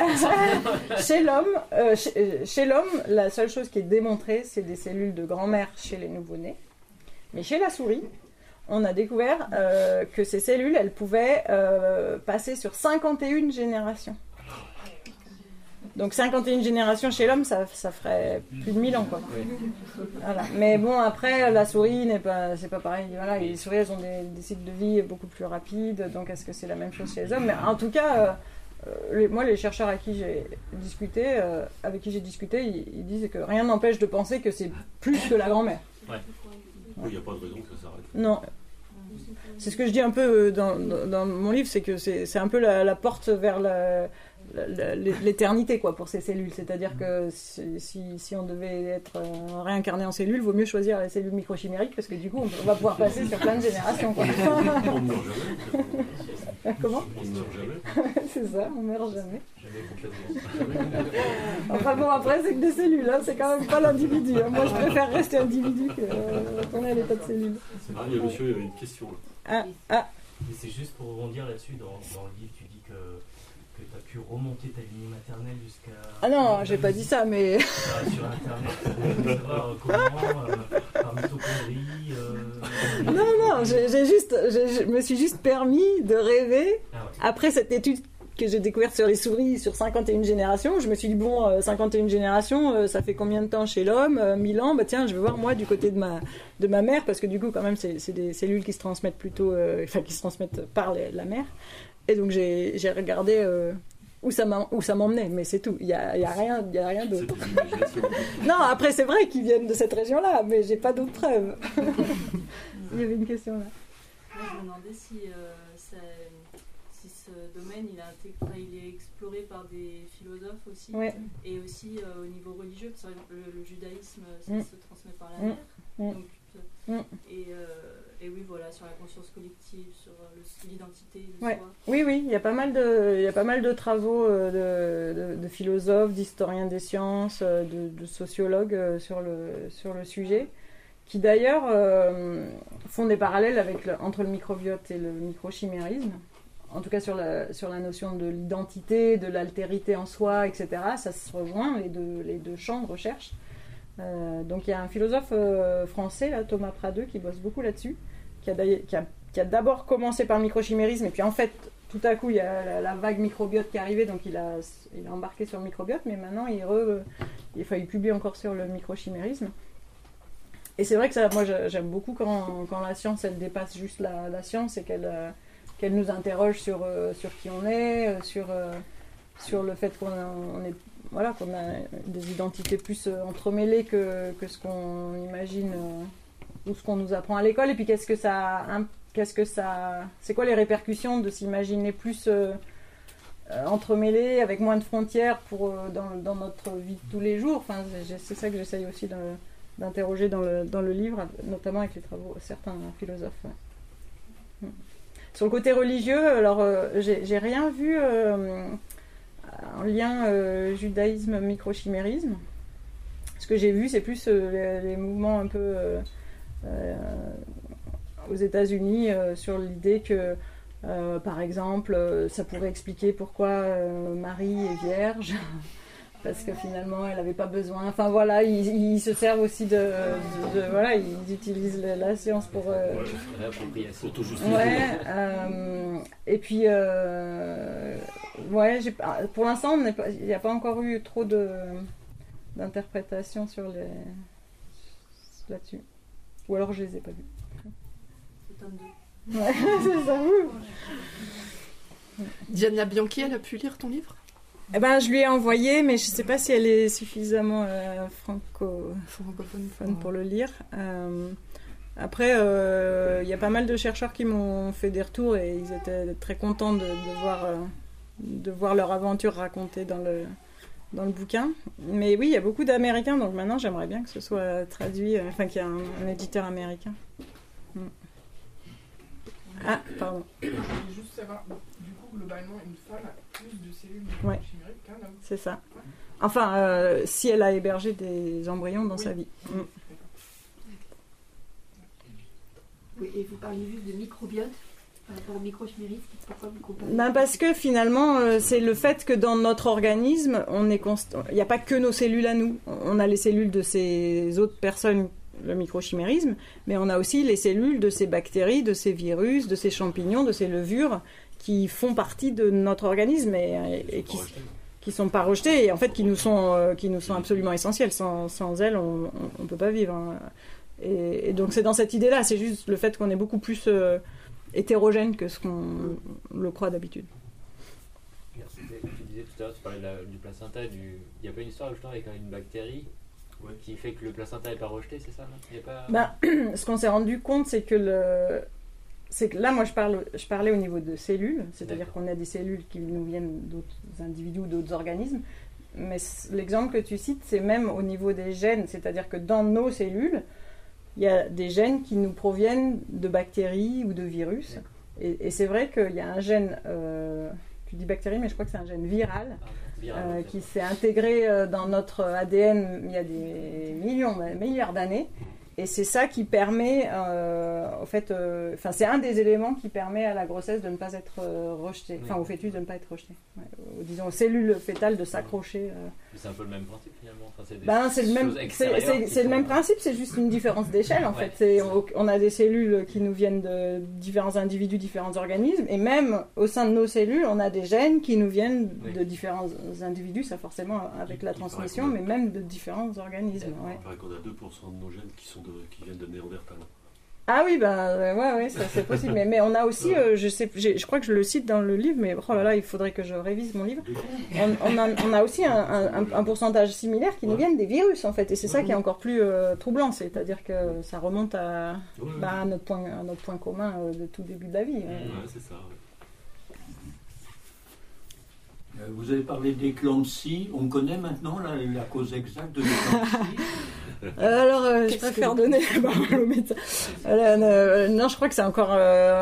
chez l'homme, la seule chose qui est démontrée, c'est des cellules de grand-mère chez les nouveau-nés. Mais chez la souris, on a découvert que ces cellules, elles pouvaient passer sur 51 générations. Donc 51 générations chez l'homme, ça ferait plus de 1000 ans, quoi. Oui. Voilà. Mais bon, après, la souris c'est pas pareil. Voilà, les souris, elles ont des cycles de vie beaucoup plus rapides. Donc est-ce que c'est la même chose chez les hommes? Mais en tout cas, moi, les chercheurs avec qui j'ai discuté, ils disent que rien n'empêche de penser que c'est plus que la grand-mère. Ouais. Il n'y a pas de raison que ça s'arrête. Non. C'est ce que je dis un peu dans mon livre, c'est que c'est un peu la porte vers l'éternité, quoi, pour ces cellules. C'est-à-dire que si on devait être réincarné en cellules, il vaut mieux choisir les cellules microchimériques, parce que du coup, on va pouvoir passer sur plein de générations, quoi. On ne meurt jamais. Comment ? On ne meurt jamais. C'est ça, on meurt jamais. Jamais complètement. Enfin bon, après, c'est que des cellules, hein, c'est quand même pas l'individu. Hein. Moi, je préfère rester individu que retourner à l'état de cellule. Ah, il y a monsieur, il y avait une question là. Mais c'est juste pour rebondir là-dessus, dans le livre, tu dis que tu as pu remonter ta lignée maternelle jusqu'à... Ah non, j'ai pas dit ça, mais... Sur Internet, savoir comment, par mitochondrie... Non, je me suis juste permis de rêver. Ah ouais. Après cette étude que j'ai découverte sur les souris sur 51 générations, je me suis dit, bon, 51 générations, ça fait combien de temps chez l'homme 1000 ans, bah tiens, je vais voir moi du côté de ma mère, parce que du coup, quand même, c'est des cellules qui se transmettent plutôt... qui se transmettent par la mère. Et donc, j'ai regardé... où ça m'emmenait, mais c'est tout. Il y a rien d'autre. Non, après c'est vrai qu'ils viennent de cette région-là, mais j'ai pas d'autres preuves. Il y avait une question là. Moi, je me demandais si ce domaine il est exploré par des philosophes aussi, ouais. Et aussi au niveau religieux, par exemple le judaïsme, ça se transmet par la mère. Donc, et oui, voilà, sur la conscience collective, sur l'identité de soi. Oui, il y a pas mal de travaux de philosophes, d'historiens des sciences, de sociologues sur le sujet, qui d'ailleurs font des parallèles entre le microbiote et le microchimérisme. En tout cas sur la notion de l'identité, de l'altérité en soi, etc. Ça se rejoint, les deux champs de recherche. Donc il y a un philosophe français, là, Thomas Pradeux, qui bosse beaucoup là-dessus, qui a d'abord commencé par le microchimérisme, et puis en fait, tout à coup, il y a la vague microbiote qui est arrivée, donc il a embarqué sur le microbiote, mais maintenant, il publie encore sur le microchimérisme. Et c'est vrai que ça, moi, j'aime beaucoup quand la science, elle dépasse juste la science, et qu'elle nous interroge sur qui on est, sur le fait qu'on a des identités plus entremêlées que ce qu'on imagine ou ce qu'on nous apprend à l'école, et puis c'est quoi les répercussions de s'imaginer plus entremêlés, avec moins de frontières dans notre vie de tous les jours. Enfin, c'est ça que j'essaye aussi d'interroger dans le livre, notamment avec les travaux de certains philosophes. Ouais. Sur le côté religieux, alors j'ai rien vu en lien judaïsme-microchimérisme. Ce que j'ai vu, c'est plus les mouvements un peu aux États-Unis sur l'idée que, par exemple, ça pourrait expliquer pourquoi Marie est vierge, parce que finalement, elle n'avait pas besoin. Enfin voilà, ils se servent aussi voilà, ils utilisent la science pour. Et puis, pour l'instant, il n'y a pas encore eu trop d'interprétations là-dessus. Ou alors je les ai pas vus. C'est un 2. Ouais, c'est ça. Diana Bianchi, elle a pu lire ton livre ? Eh ben, je lui ai envoyé, mais je ne sais pas si elle est suffisamment francophone pour le lire. Après, il y a pas mal de chercheurs qui m'ont fait des retours et ils étaient très contents de voir leur aventure racontée dans le bouquin. Mais oui, il y a beaucoup d'Américains, donc maintenant j'aimerais bien que ce soit traduit, qu'il y ait un éditeur américain. Ah, pardon. Je voulais juste savoir, du coup, globalement, une femme a plus de cellules microchimériques qu'un homme. C'est ça. Enfin, si elle a hébergé des embryons dans sa vie. Oui, et vous parlez juste de microbiote par rapport au microchimérisme. Pourquoi vous comparez ? Parce que finalement, c'est le fait que dans notre organisme, il n'y a pas que nos cellules à nous. On a les cellules de ces autres personnes, le microchimérisme, mais on a aussi les cellules de ces bactéries, de ces virus, de ces champignons, de ces levures qui font partie de notre organisme et qui sont pas rejetées et en fait qui nous sont absolument essentielles. Sans elles, on ne peut pas vivre. Hein. Et donc c'est dans cette idée-là, c'est juste le fait qu'on est beaucoup plus hétérogène que ce qu'on le croit d'habitude. C'était disais tout à l'heure, tu parlais du placenta, il n'y a pas une histoire justement avec une bactérie qui fait que le placenta n'est pas rejeté, c'est ça, non? Ce qu'on s'est rendu compte, c'est que là, moi, je parlais au niveau de cellules, c'est-à-dire qu'on a des cellules qui nous viennent d'autres individus ou d'autres organismes, mais l'exemple que tu cites, c'est même au niveau des gènes, c'est-à-dire que dans nos cellules, il y a des gènes qui nous proviennent de bactéries ou de virus, et c'est vrai qu'il y a un gène, tu dis bactérie, mais je crois que c'est un gène viral, qui s'est intégré dans notre ADN il y a des milliards d'années. Et c'est ça qui permet, c'est un des éléments qui permet à la grossesse de ne pas être rejetée, au fœtus de ne pas être rejeté. Disons, aux cellules fétales de s'accrocher. C'est un peu le même principe finalement. C'est le même principe, c'est juste une différence d'échelle en fait. On a des cellules qui nous viennent de différents individus, différents organismes, et même au sein de nos cellules, on a des gènes qui nous viennent de différents individus, ça forcément avec la transmission, mais même de différents organismes. Il paraît qu'on a 2% de nos gènes qui viennent de Néandertal. Ah oui, ça c'est possible. Mais on a aussi, je crois que je le cite dans le livre, mais oh là là, il faudrait que je révise mon livre. On a aussi un pourcentage similaire qui nous viennent des virus en fait, et c'est ça qui est encore plus troublant, c'est-à-dire que ça remonte à notre point commun de tout début de la vie. C'est ça. Vous avez parlé d'éclampsie. On connaît maintenant la cause exacte de l'éclampsie. Alors, je préfère donner la parole au médecin. Non, je crois que c'est encore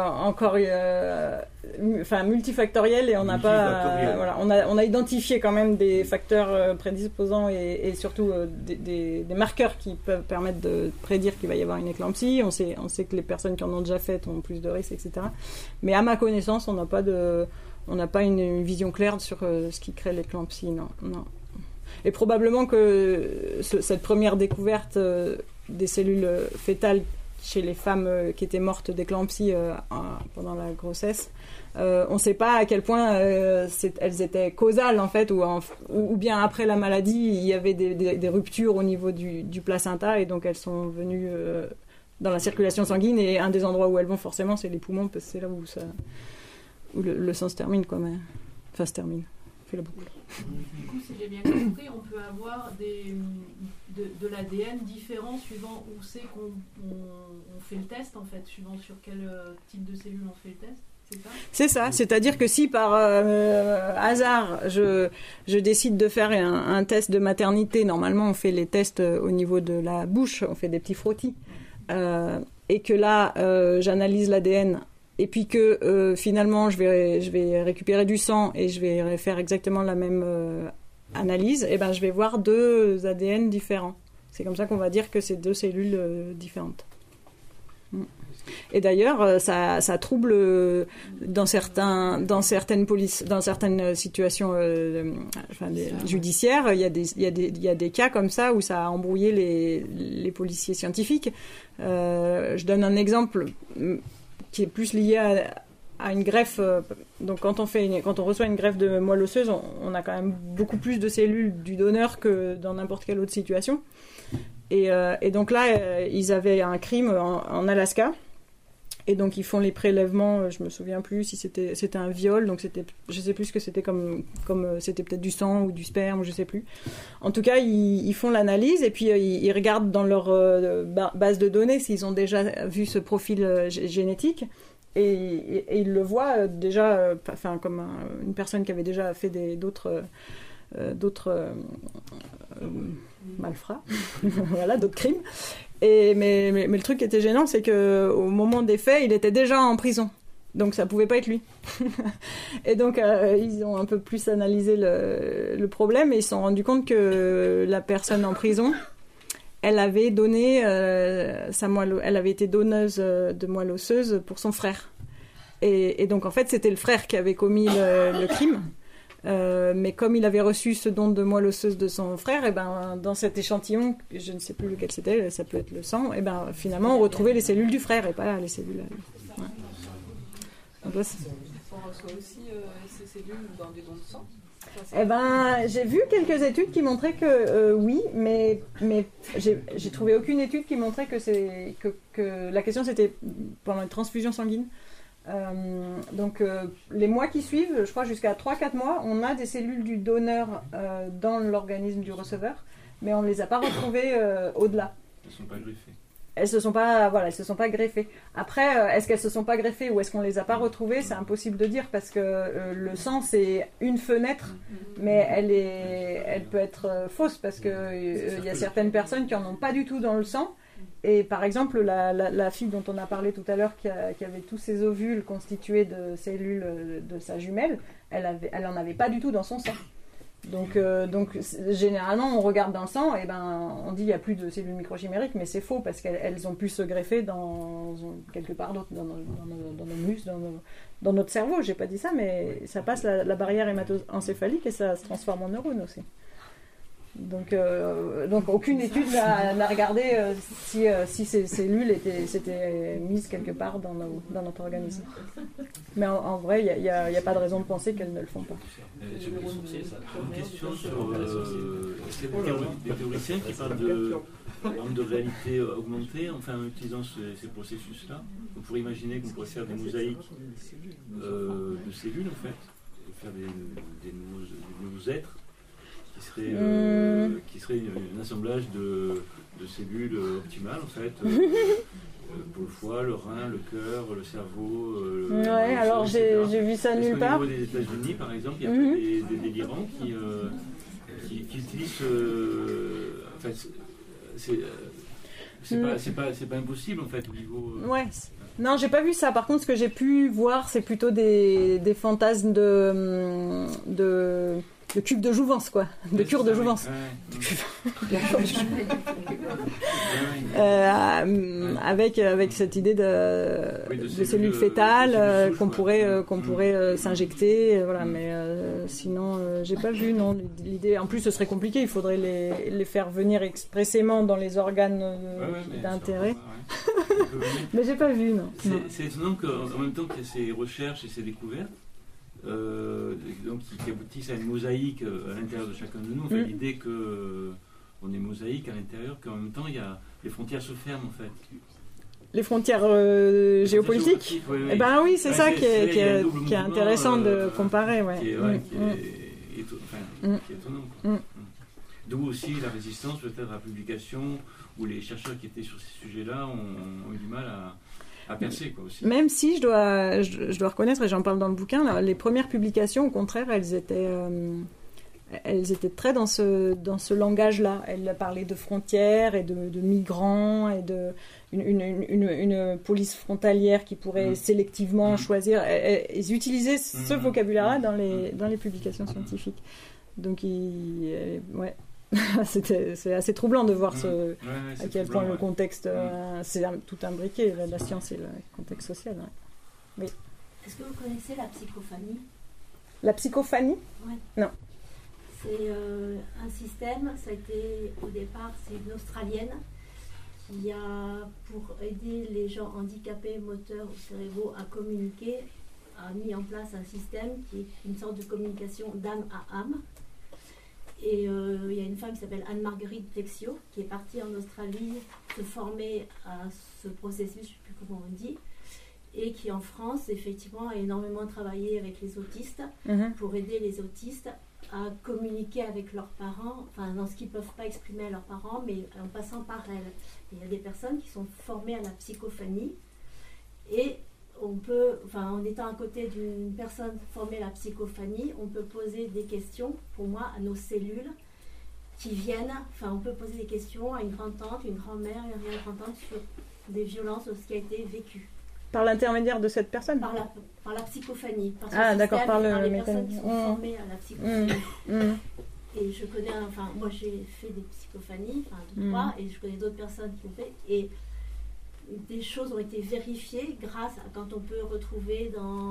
multifactoriel, et on n'a pas. On a identifié quand même des facteurs prédisposants et surtout des marqueurs qui peuvent permettre de prédire qu'il va y avoir une éclampsie. On sait que les personnes qui en ont déjà fait ont plus de risques, etc. Mais à ma connaissance, on n'a pas une vision claire sur ce qui crée l'éclampsie, non. Et probablement que cette première découverte des cellules fétales chez les femmes qui étaient mortes d'éclampsie pendant la grossesse, on ne sait pas à quel point elles étaient causales en fait, ou bien après la maladie, il y avait des ruptures au niveau du placenta, et donc elles sont venues dans la circulation sanguine, et un des endroits où elles vont forcément, c'est les poumons, parce que c'est là où le sang se termine, se termine, fait la boucle. Du coup, si j'ai bien compris, on peut avoir de l'ADN différent suivant où c'est qu'on fait le test, en fait, suivant sur quel type de cellule on fait le test. C'est ça, c'est-à-dire que si par hasard je décide de faire un test de maternité, normalement on fait les tests au niveau de la bouche, on fait des petits frottis, et que là j'analyse l'ADN, et puis que finalement je vais récupérer du sang et je vais faire exactement la même analyse, et ben je vais voir deux ADN différents. C'est comme ça qu'on va dire que c'est deux cellules différentes. Et d'ailleurs, ça trouble dans certaines situations judiciaires. Il y a des cas comme ça où ça a embrouillé les policiers scientifiques. Je donne un exemple qui est plus lié à une greffe. Donc quand on reçoit une greffe de moelle osseuse, on a quand même beaucoup plus de cellules du donneur que dans n'importe quelle autre situation. Et donc là, ils avaient un crime en Alaska. Et donc ils font les prélèvements, je me souviens plus si c'était un viol, donc je sais plus ce que c'était comme c'était peut-être du sang ou du sperme, je sais plus. En tout cas, ils font l'analyse, et puis ils regardent dans leur base de données s'ils ont déjà vu ce profil génétique, et ils le voient déjà, comme une personne qui avait déjà fait d'autres malfrats, voilà, d'autres crimes. Mais le truc qui était gênant, c'est qu'au moment des faits, il était déjà en prison. Donc ça pouvait pas être lui. Et donc ils ont un peu plus analysé le problème, et ils se sont rendus compte que la personne en prison, elle avait donné elle avait été donneuse de moelle osseuse pour son frère. Et donc en fait, c'était le frère qui avait commis le crime. Mais comme il avait reçu ce don de moelle osseuse de son frère, et ben dans cet échantillon, je ne sais plus lequel c'était, ça peut être le sang, et ben finalement on retrouvait les cellules du frère et pas les cellules. Ouais. On reçoit aussi ces cellules dans des dons de sang. Eh ben, j'ai vu quelques études qui montraient que oui, mais j'ai trouvé aucune étude qui montrait que la question c'était pendant une transfusion sanguine. Donc les mois qui suivent, je crois jusqu'à 3-4 mois, on a des cellules du donneur dans l'organisme du receveur, mais on ne les a pas retrouvées au-delà. Elles ne sont pas greffées. Elles se sont pas greffées. Après, est-ce qu'elles se sont pas greffées ou est-ce qu'on les a pas retrouvées, c'est impossible de dire parce que le sang c'est une fenêtre, mais elle peut être fausse parce que y a certaines personnes qui en ont pas du tout dans le sang. Et par exemple, la fille dont on a parlé tout à l'heure, qui avait tous ses ovules constitués de cellules de sa jumelle, elle en avait pas du tout dans son sang. Donc généralement on regarde dans le sang et on dit il n'y a plus de cellules microchimériques, mais c'est faux parce qu'elles ont pu se greffer quelque part d'autre dans nos muscles, dans notre cerveau. J'ai pas dit ça, mais ça passe la barrière hémato-encéphalique et ça se transforme en neurones aussi. Donc aucune étude n'a regardé si ces cellules s'étaient mises quelque part dans notre organisme. Mais en vrai, il n'y a pas de raison de penser qu'elles ne le font pas. J'ai une question sur des théoriciens qui parlent de réalité augmentée, enfin en utilisant ces processus-là. On pourrait imaginer qu'on pourrait faire des mosaïques de cellules en fait, faire des nouveaux êtres. Qui serait un assemblage de cellules optimales en fait pour le foie, le rein, le cœur, le cerveau. Alors j'ai vu ça nulle part. Au niveau des États-Unis par exemple, il y a des délirants qui utilisent. En fait, c'est pas impossible en fait au niveau. Non, j'ai pas vu ça. Par contre, ce que j'ai pu voir, c'est plutôt des fantasmes de cube de jouvence, quoi. De cure de jouvence. Avec cette idée de cellules fétales qu'on pourrait s'injecter. Voilà. Mais sinon, j'ai pas vu, non. L'idée, en plus, ce serait compliqué. Il faudrait les faire venir expressément dans les organes d'intérêt. Mais j'ai pas vu, non. C'est étonnant qu'en même temps qu'il y a ces recherches et ces découvertes, donc qui aboutissent à une mosaïque à l'intérieur de chacun de nous. On fait l'idée qu'on est mosaïque à l'intérieur, qu'en même temps les frontières se ferment en fait. Les frontières géopolitiques. Oui. Eh ben oui, c'est ça qui est intéressant de comparer. Qui est étonnant. D'où aussi la résistance peut-être à la publication, où les chercheurs qui étaient sur ces sujets-là ont eu du mal à percer, quoi, aussi. Même si je dois reconnaître, et j'en parle dans le bouquin, là, les premières publications, au contraire, elles étaient très dans ce langage-là. Elles parlaient de frontières et de migrants et une police frontalière qui pourrait sélectivement choisir. Ils utilisaient ce vocabulaire-là dans les publications scientifiques. Donc, c'est assez troublant de voir à quel point le contexte, c'est tout imbriqué, la science et le contexte social. Oui. Est-ce que vous connaissez la psychophanie ? La psychophanie ? Oui. Non. C'est un système, ça a été au départ, c'est une Australienne qui a, pour aider les gens handicapés moteurs ou cérébraux à communiquer, a mis en place un système qui est une sorte de communication d'âme à âme. Et il y a une femme qui s'appelle Anne-Marguerite Texio qui est partie en Australie se former à ce processus, je ne sais plus comment on dit, et qui en France effectivement a énormément travaillé avec les autistes pour aider les autistes à communiquer avec leurs parents, enfin dans ce qu'ils ne peuvent pas exprimer à leurs parents, mais en passant par elles. Il y a des personnes qui sont formées à la psychophanie et on peut, en étant à côté d'une personne formée à la psychophanie, on peut poser des questions, pour moi, à nos cellules qui viennent, on peut poser des questions à une grand-tante, une grand-mère, une arrière-grand-tante sur des violences, sur ce qui a été vécu. Par l'intermédiaire de cette personne ? Par la psychophanie. D'accord, par les personnes qui sont formées à la psychophanie. Et je connais, moi j'ai fait des psychophanies, 2-3, et je connais d'autres personnes qui ont fait, et des choses ont été vérifiées grâce à quand on peut retrouver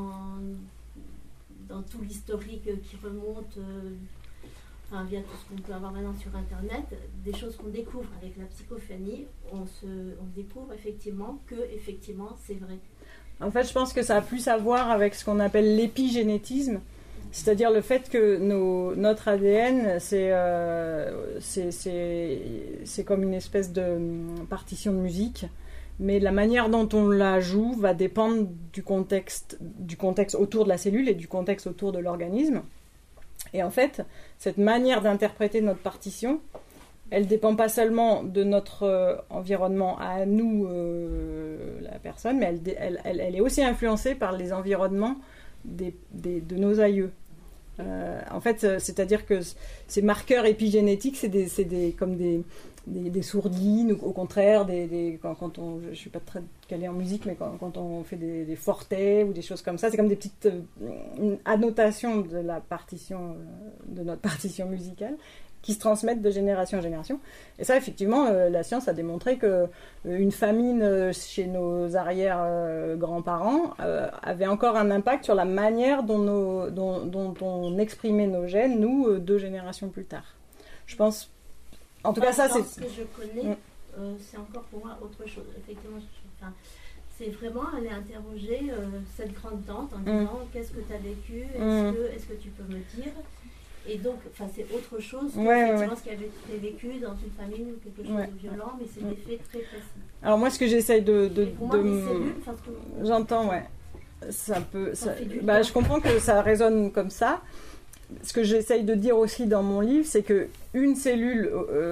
dans tout l'historique qui remonte via tout ce qu'on peut avoir maintenant sur internet, des choses qu'on découvre avec la psychophanie, on découvre effectivement que c'est vrai. En fait, je pense que ça a plus à voir avec ce qu'on appelle l'épigénétisme, c'est-à-dire le fait que notre ADN, c'est comme une espèce de partition de musique. mais la manière dont on la joue va dépendre du contexte autour de la cellule et du contexte autour de l'organisme. Et en fait, cette manière d'interpréter notre partition, elle ne dépend pas seulement de notre environnement à nous, la personne, mais elle est aussi influencée par les environnements de nos aïeux. En fait, c'est-à-dire que ces marqueurs épigénétiques, c'est comme des sourdines, ou au contraire, quand on, je ne suis pas très calée en musique, mais quand on fait des fortés ou des choses comme ça, c'est comme des petites annotations de la partition, de notre partition musicale, qui se transmettent de génération en génération. Et ça, effectivement, la science a démontré qu'une famine chez nos arrière-grands-parents avait encore un impact sur la manière dont on exprimait nos gènes, nous, 2 générations plus tard. Je pense... En tout cas, ça, c'est... Ce que je connais, c'est encore pour moi autre chose. Effectivement, c'est vraiment aller interroger cette grande-tante en disant qu'est-ce que tu as vécu, est-ce que tu peux me dire? Et donc, c'est autre chose que ce qui avait été vécu dans une famille ou quelque chose de violent, mais c'est des faits très précis. Alors moi, ce que j'essaye de cellules, j'entends, ça peut... je comprends que ça résonne comme ça. Ce que j'essaye de dire aussi dans mon livre, c'est qu'une cellule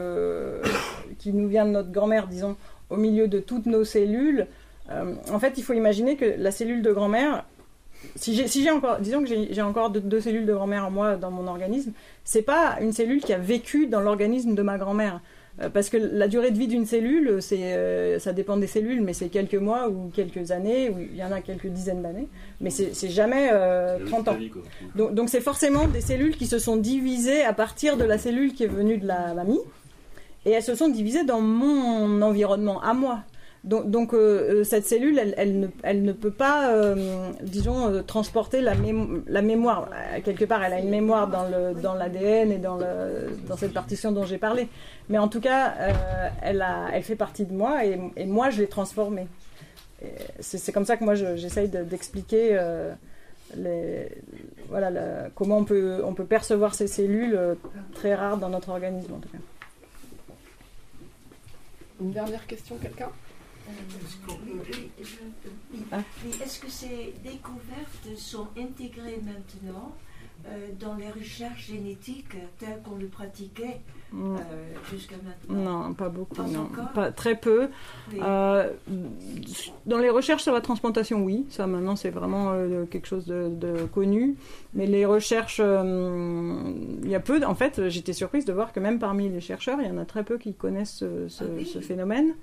qui nous vient de notre grand-mère, disons, au milieu de toutes nos cellules, en fait, il faut imaginer que la cellule de grand-mère... Si j'ai encore, disons que j'ai encore 2 cellules de grand-mère en moi dans mon organisme, c'est pas une cellule qui a vécu dans l'organisme de ma grand-mère. Parce que la durée de vie d'une cellule, ça dépend des cellules, mais c'est quelques mois ou quelques années, ou il y en a quelques dizaines d'années, mais c'est jamais 30 ans. Donc c'est forcément des cellules qui se sont divisées à partir de la cellule qui est venue de la mamie, et elles se sont divisées dans mon environnement, à moi. Donc cette cellule, elle ne peut pas, disons, transporter la mémoire. Quelque part, elle a une mémoire dans l'ADN et dans cette partition dont j'ai parlé. Mais en tout cas, elle fait partie de moi et moi, je l'ai transformée. C'est comme ça que moi, j'essaye d'expliquer comment on peut percevoir ces cellules très rares dans notre organisme, en tout cas. Une dernière question, quelqu'un ? Est-ce que ces découvertes sont intégrées maintenant dans les recherches génétiques telles qu'on le pratiquait jusqu'à maintenant? Non, pas beaucoup, pas très peu. Oui. Dans les recherches sur la transplantation, oui, ça maintenant c'est vraiment quelque chose de connu. Mais les recherches, il y a peu. En fait, j'étais surprise de voir que même parmi les chercheurs, il y en a très peu qui connaissent ce phénomène.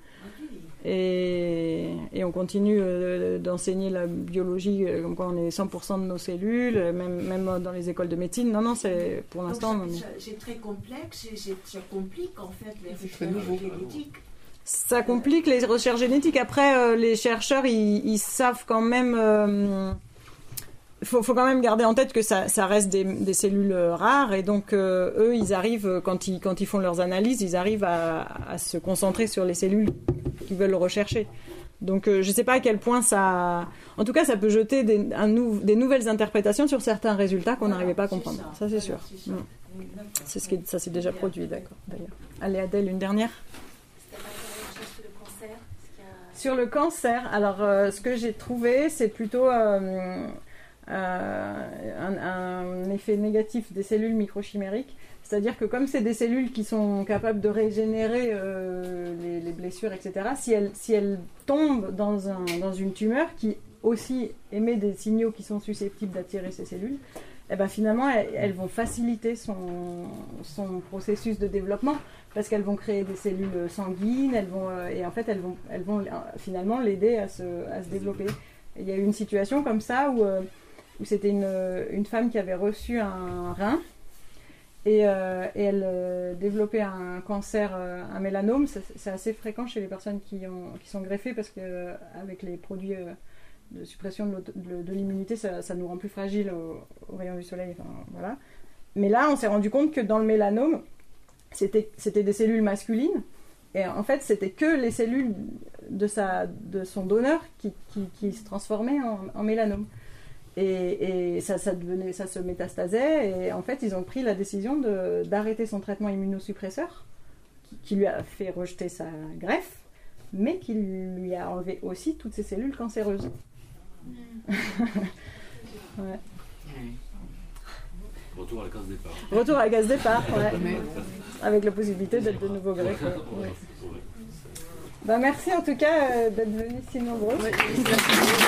Et on continue d'enseigner la biologie comme quoi on est 100% de nos cellules, même dans les écoles de médecine. Non, c'est pour l'instant... C'est très complexe et ça complique en fait les recherches génétiques. Ça complique les recherches génétiques. Après, les chercheurs, ils savent quand même... faut quand même garder en tête que ça reste des cellules rares et donc eux, ils arrivent, quand ils font leurs analyses, ils arrivent à se concentrer sur les cellules qu'ils veulent rechercher. Donc je ne sais pas à quel point ça... En tout cas, ça peut jeter des nouvelles interprétations sur certains résultats qu'on n'arrivait pas à comprendre. Ça, c'est sûr. Ça s'est déjà produit, d'accord, d'ailleurs. Allez, Adèle, une dernière. Sur le cancer, alors ce que j'ai trouvé, c'est plutôt... un effet négatif des cellules microchimériques, c'est-à-dire que comme c'est des cellules qui sont capables de régénérer les blessures, etc., si elles tombent dans une tumeur qui aussi émet des signaux qui sont susceptibles d'attirer ces cellules, et ben finalement elles vont faciliter son processus de développement parce qu'elles vont créer des cellules sanguines, elles vont finalement l'aider à se développer. Il y a eu une situation comme ça où c'était une femme qui avait reçu un rein et elle développait un cancer, un mélanome. C'est assez fréquent chez les personnes qui sont greffées parce qu'avec les produits de suppression de l'immunité, ça nous rend plus fragiles au rayon du soleil. Enfin, voilà. Mais là, on s'est rendu compte que dans le mélanome, c'était des cellules masculines. Et en fait, c'était que les cellules de son donneur qui se transformaient en mélanome. Et ça se métastasait. Et en fait, ils ont pris la décision d'arrêter son traitement immunosuppresseur, qui lui a fait rejeter sa greffe, mais qui lui a enlevé aussi toutes ses cellules cancéreuses. Ouais. Retour à la case départ. Retour à la case départ, ouais. Avec la possibilité d'être de nouveau grec. Ouais. Bah, merci en tout cas d'être venus si nombreux.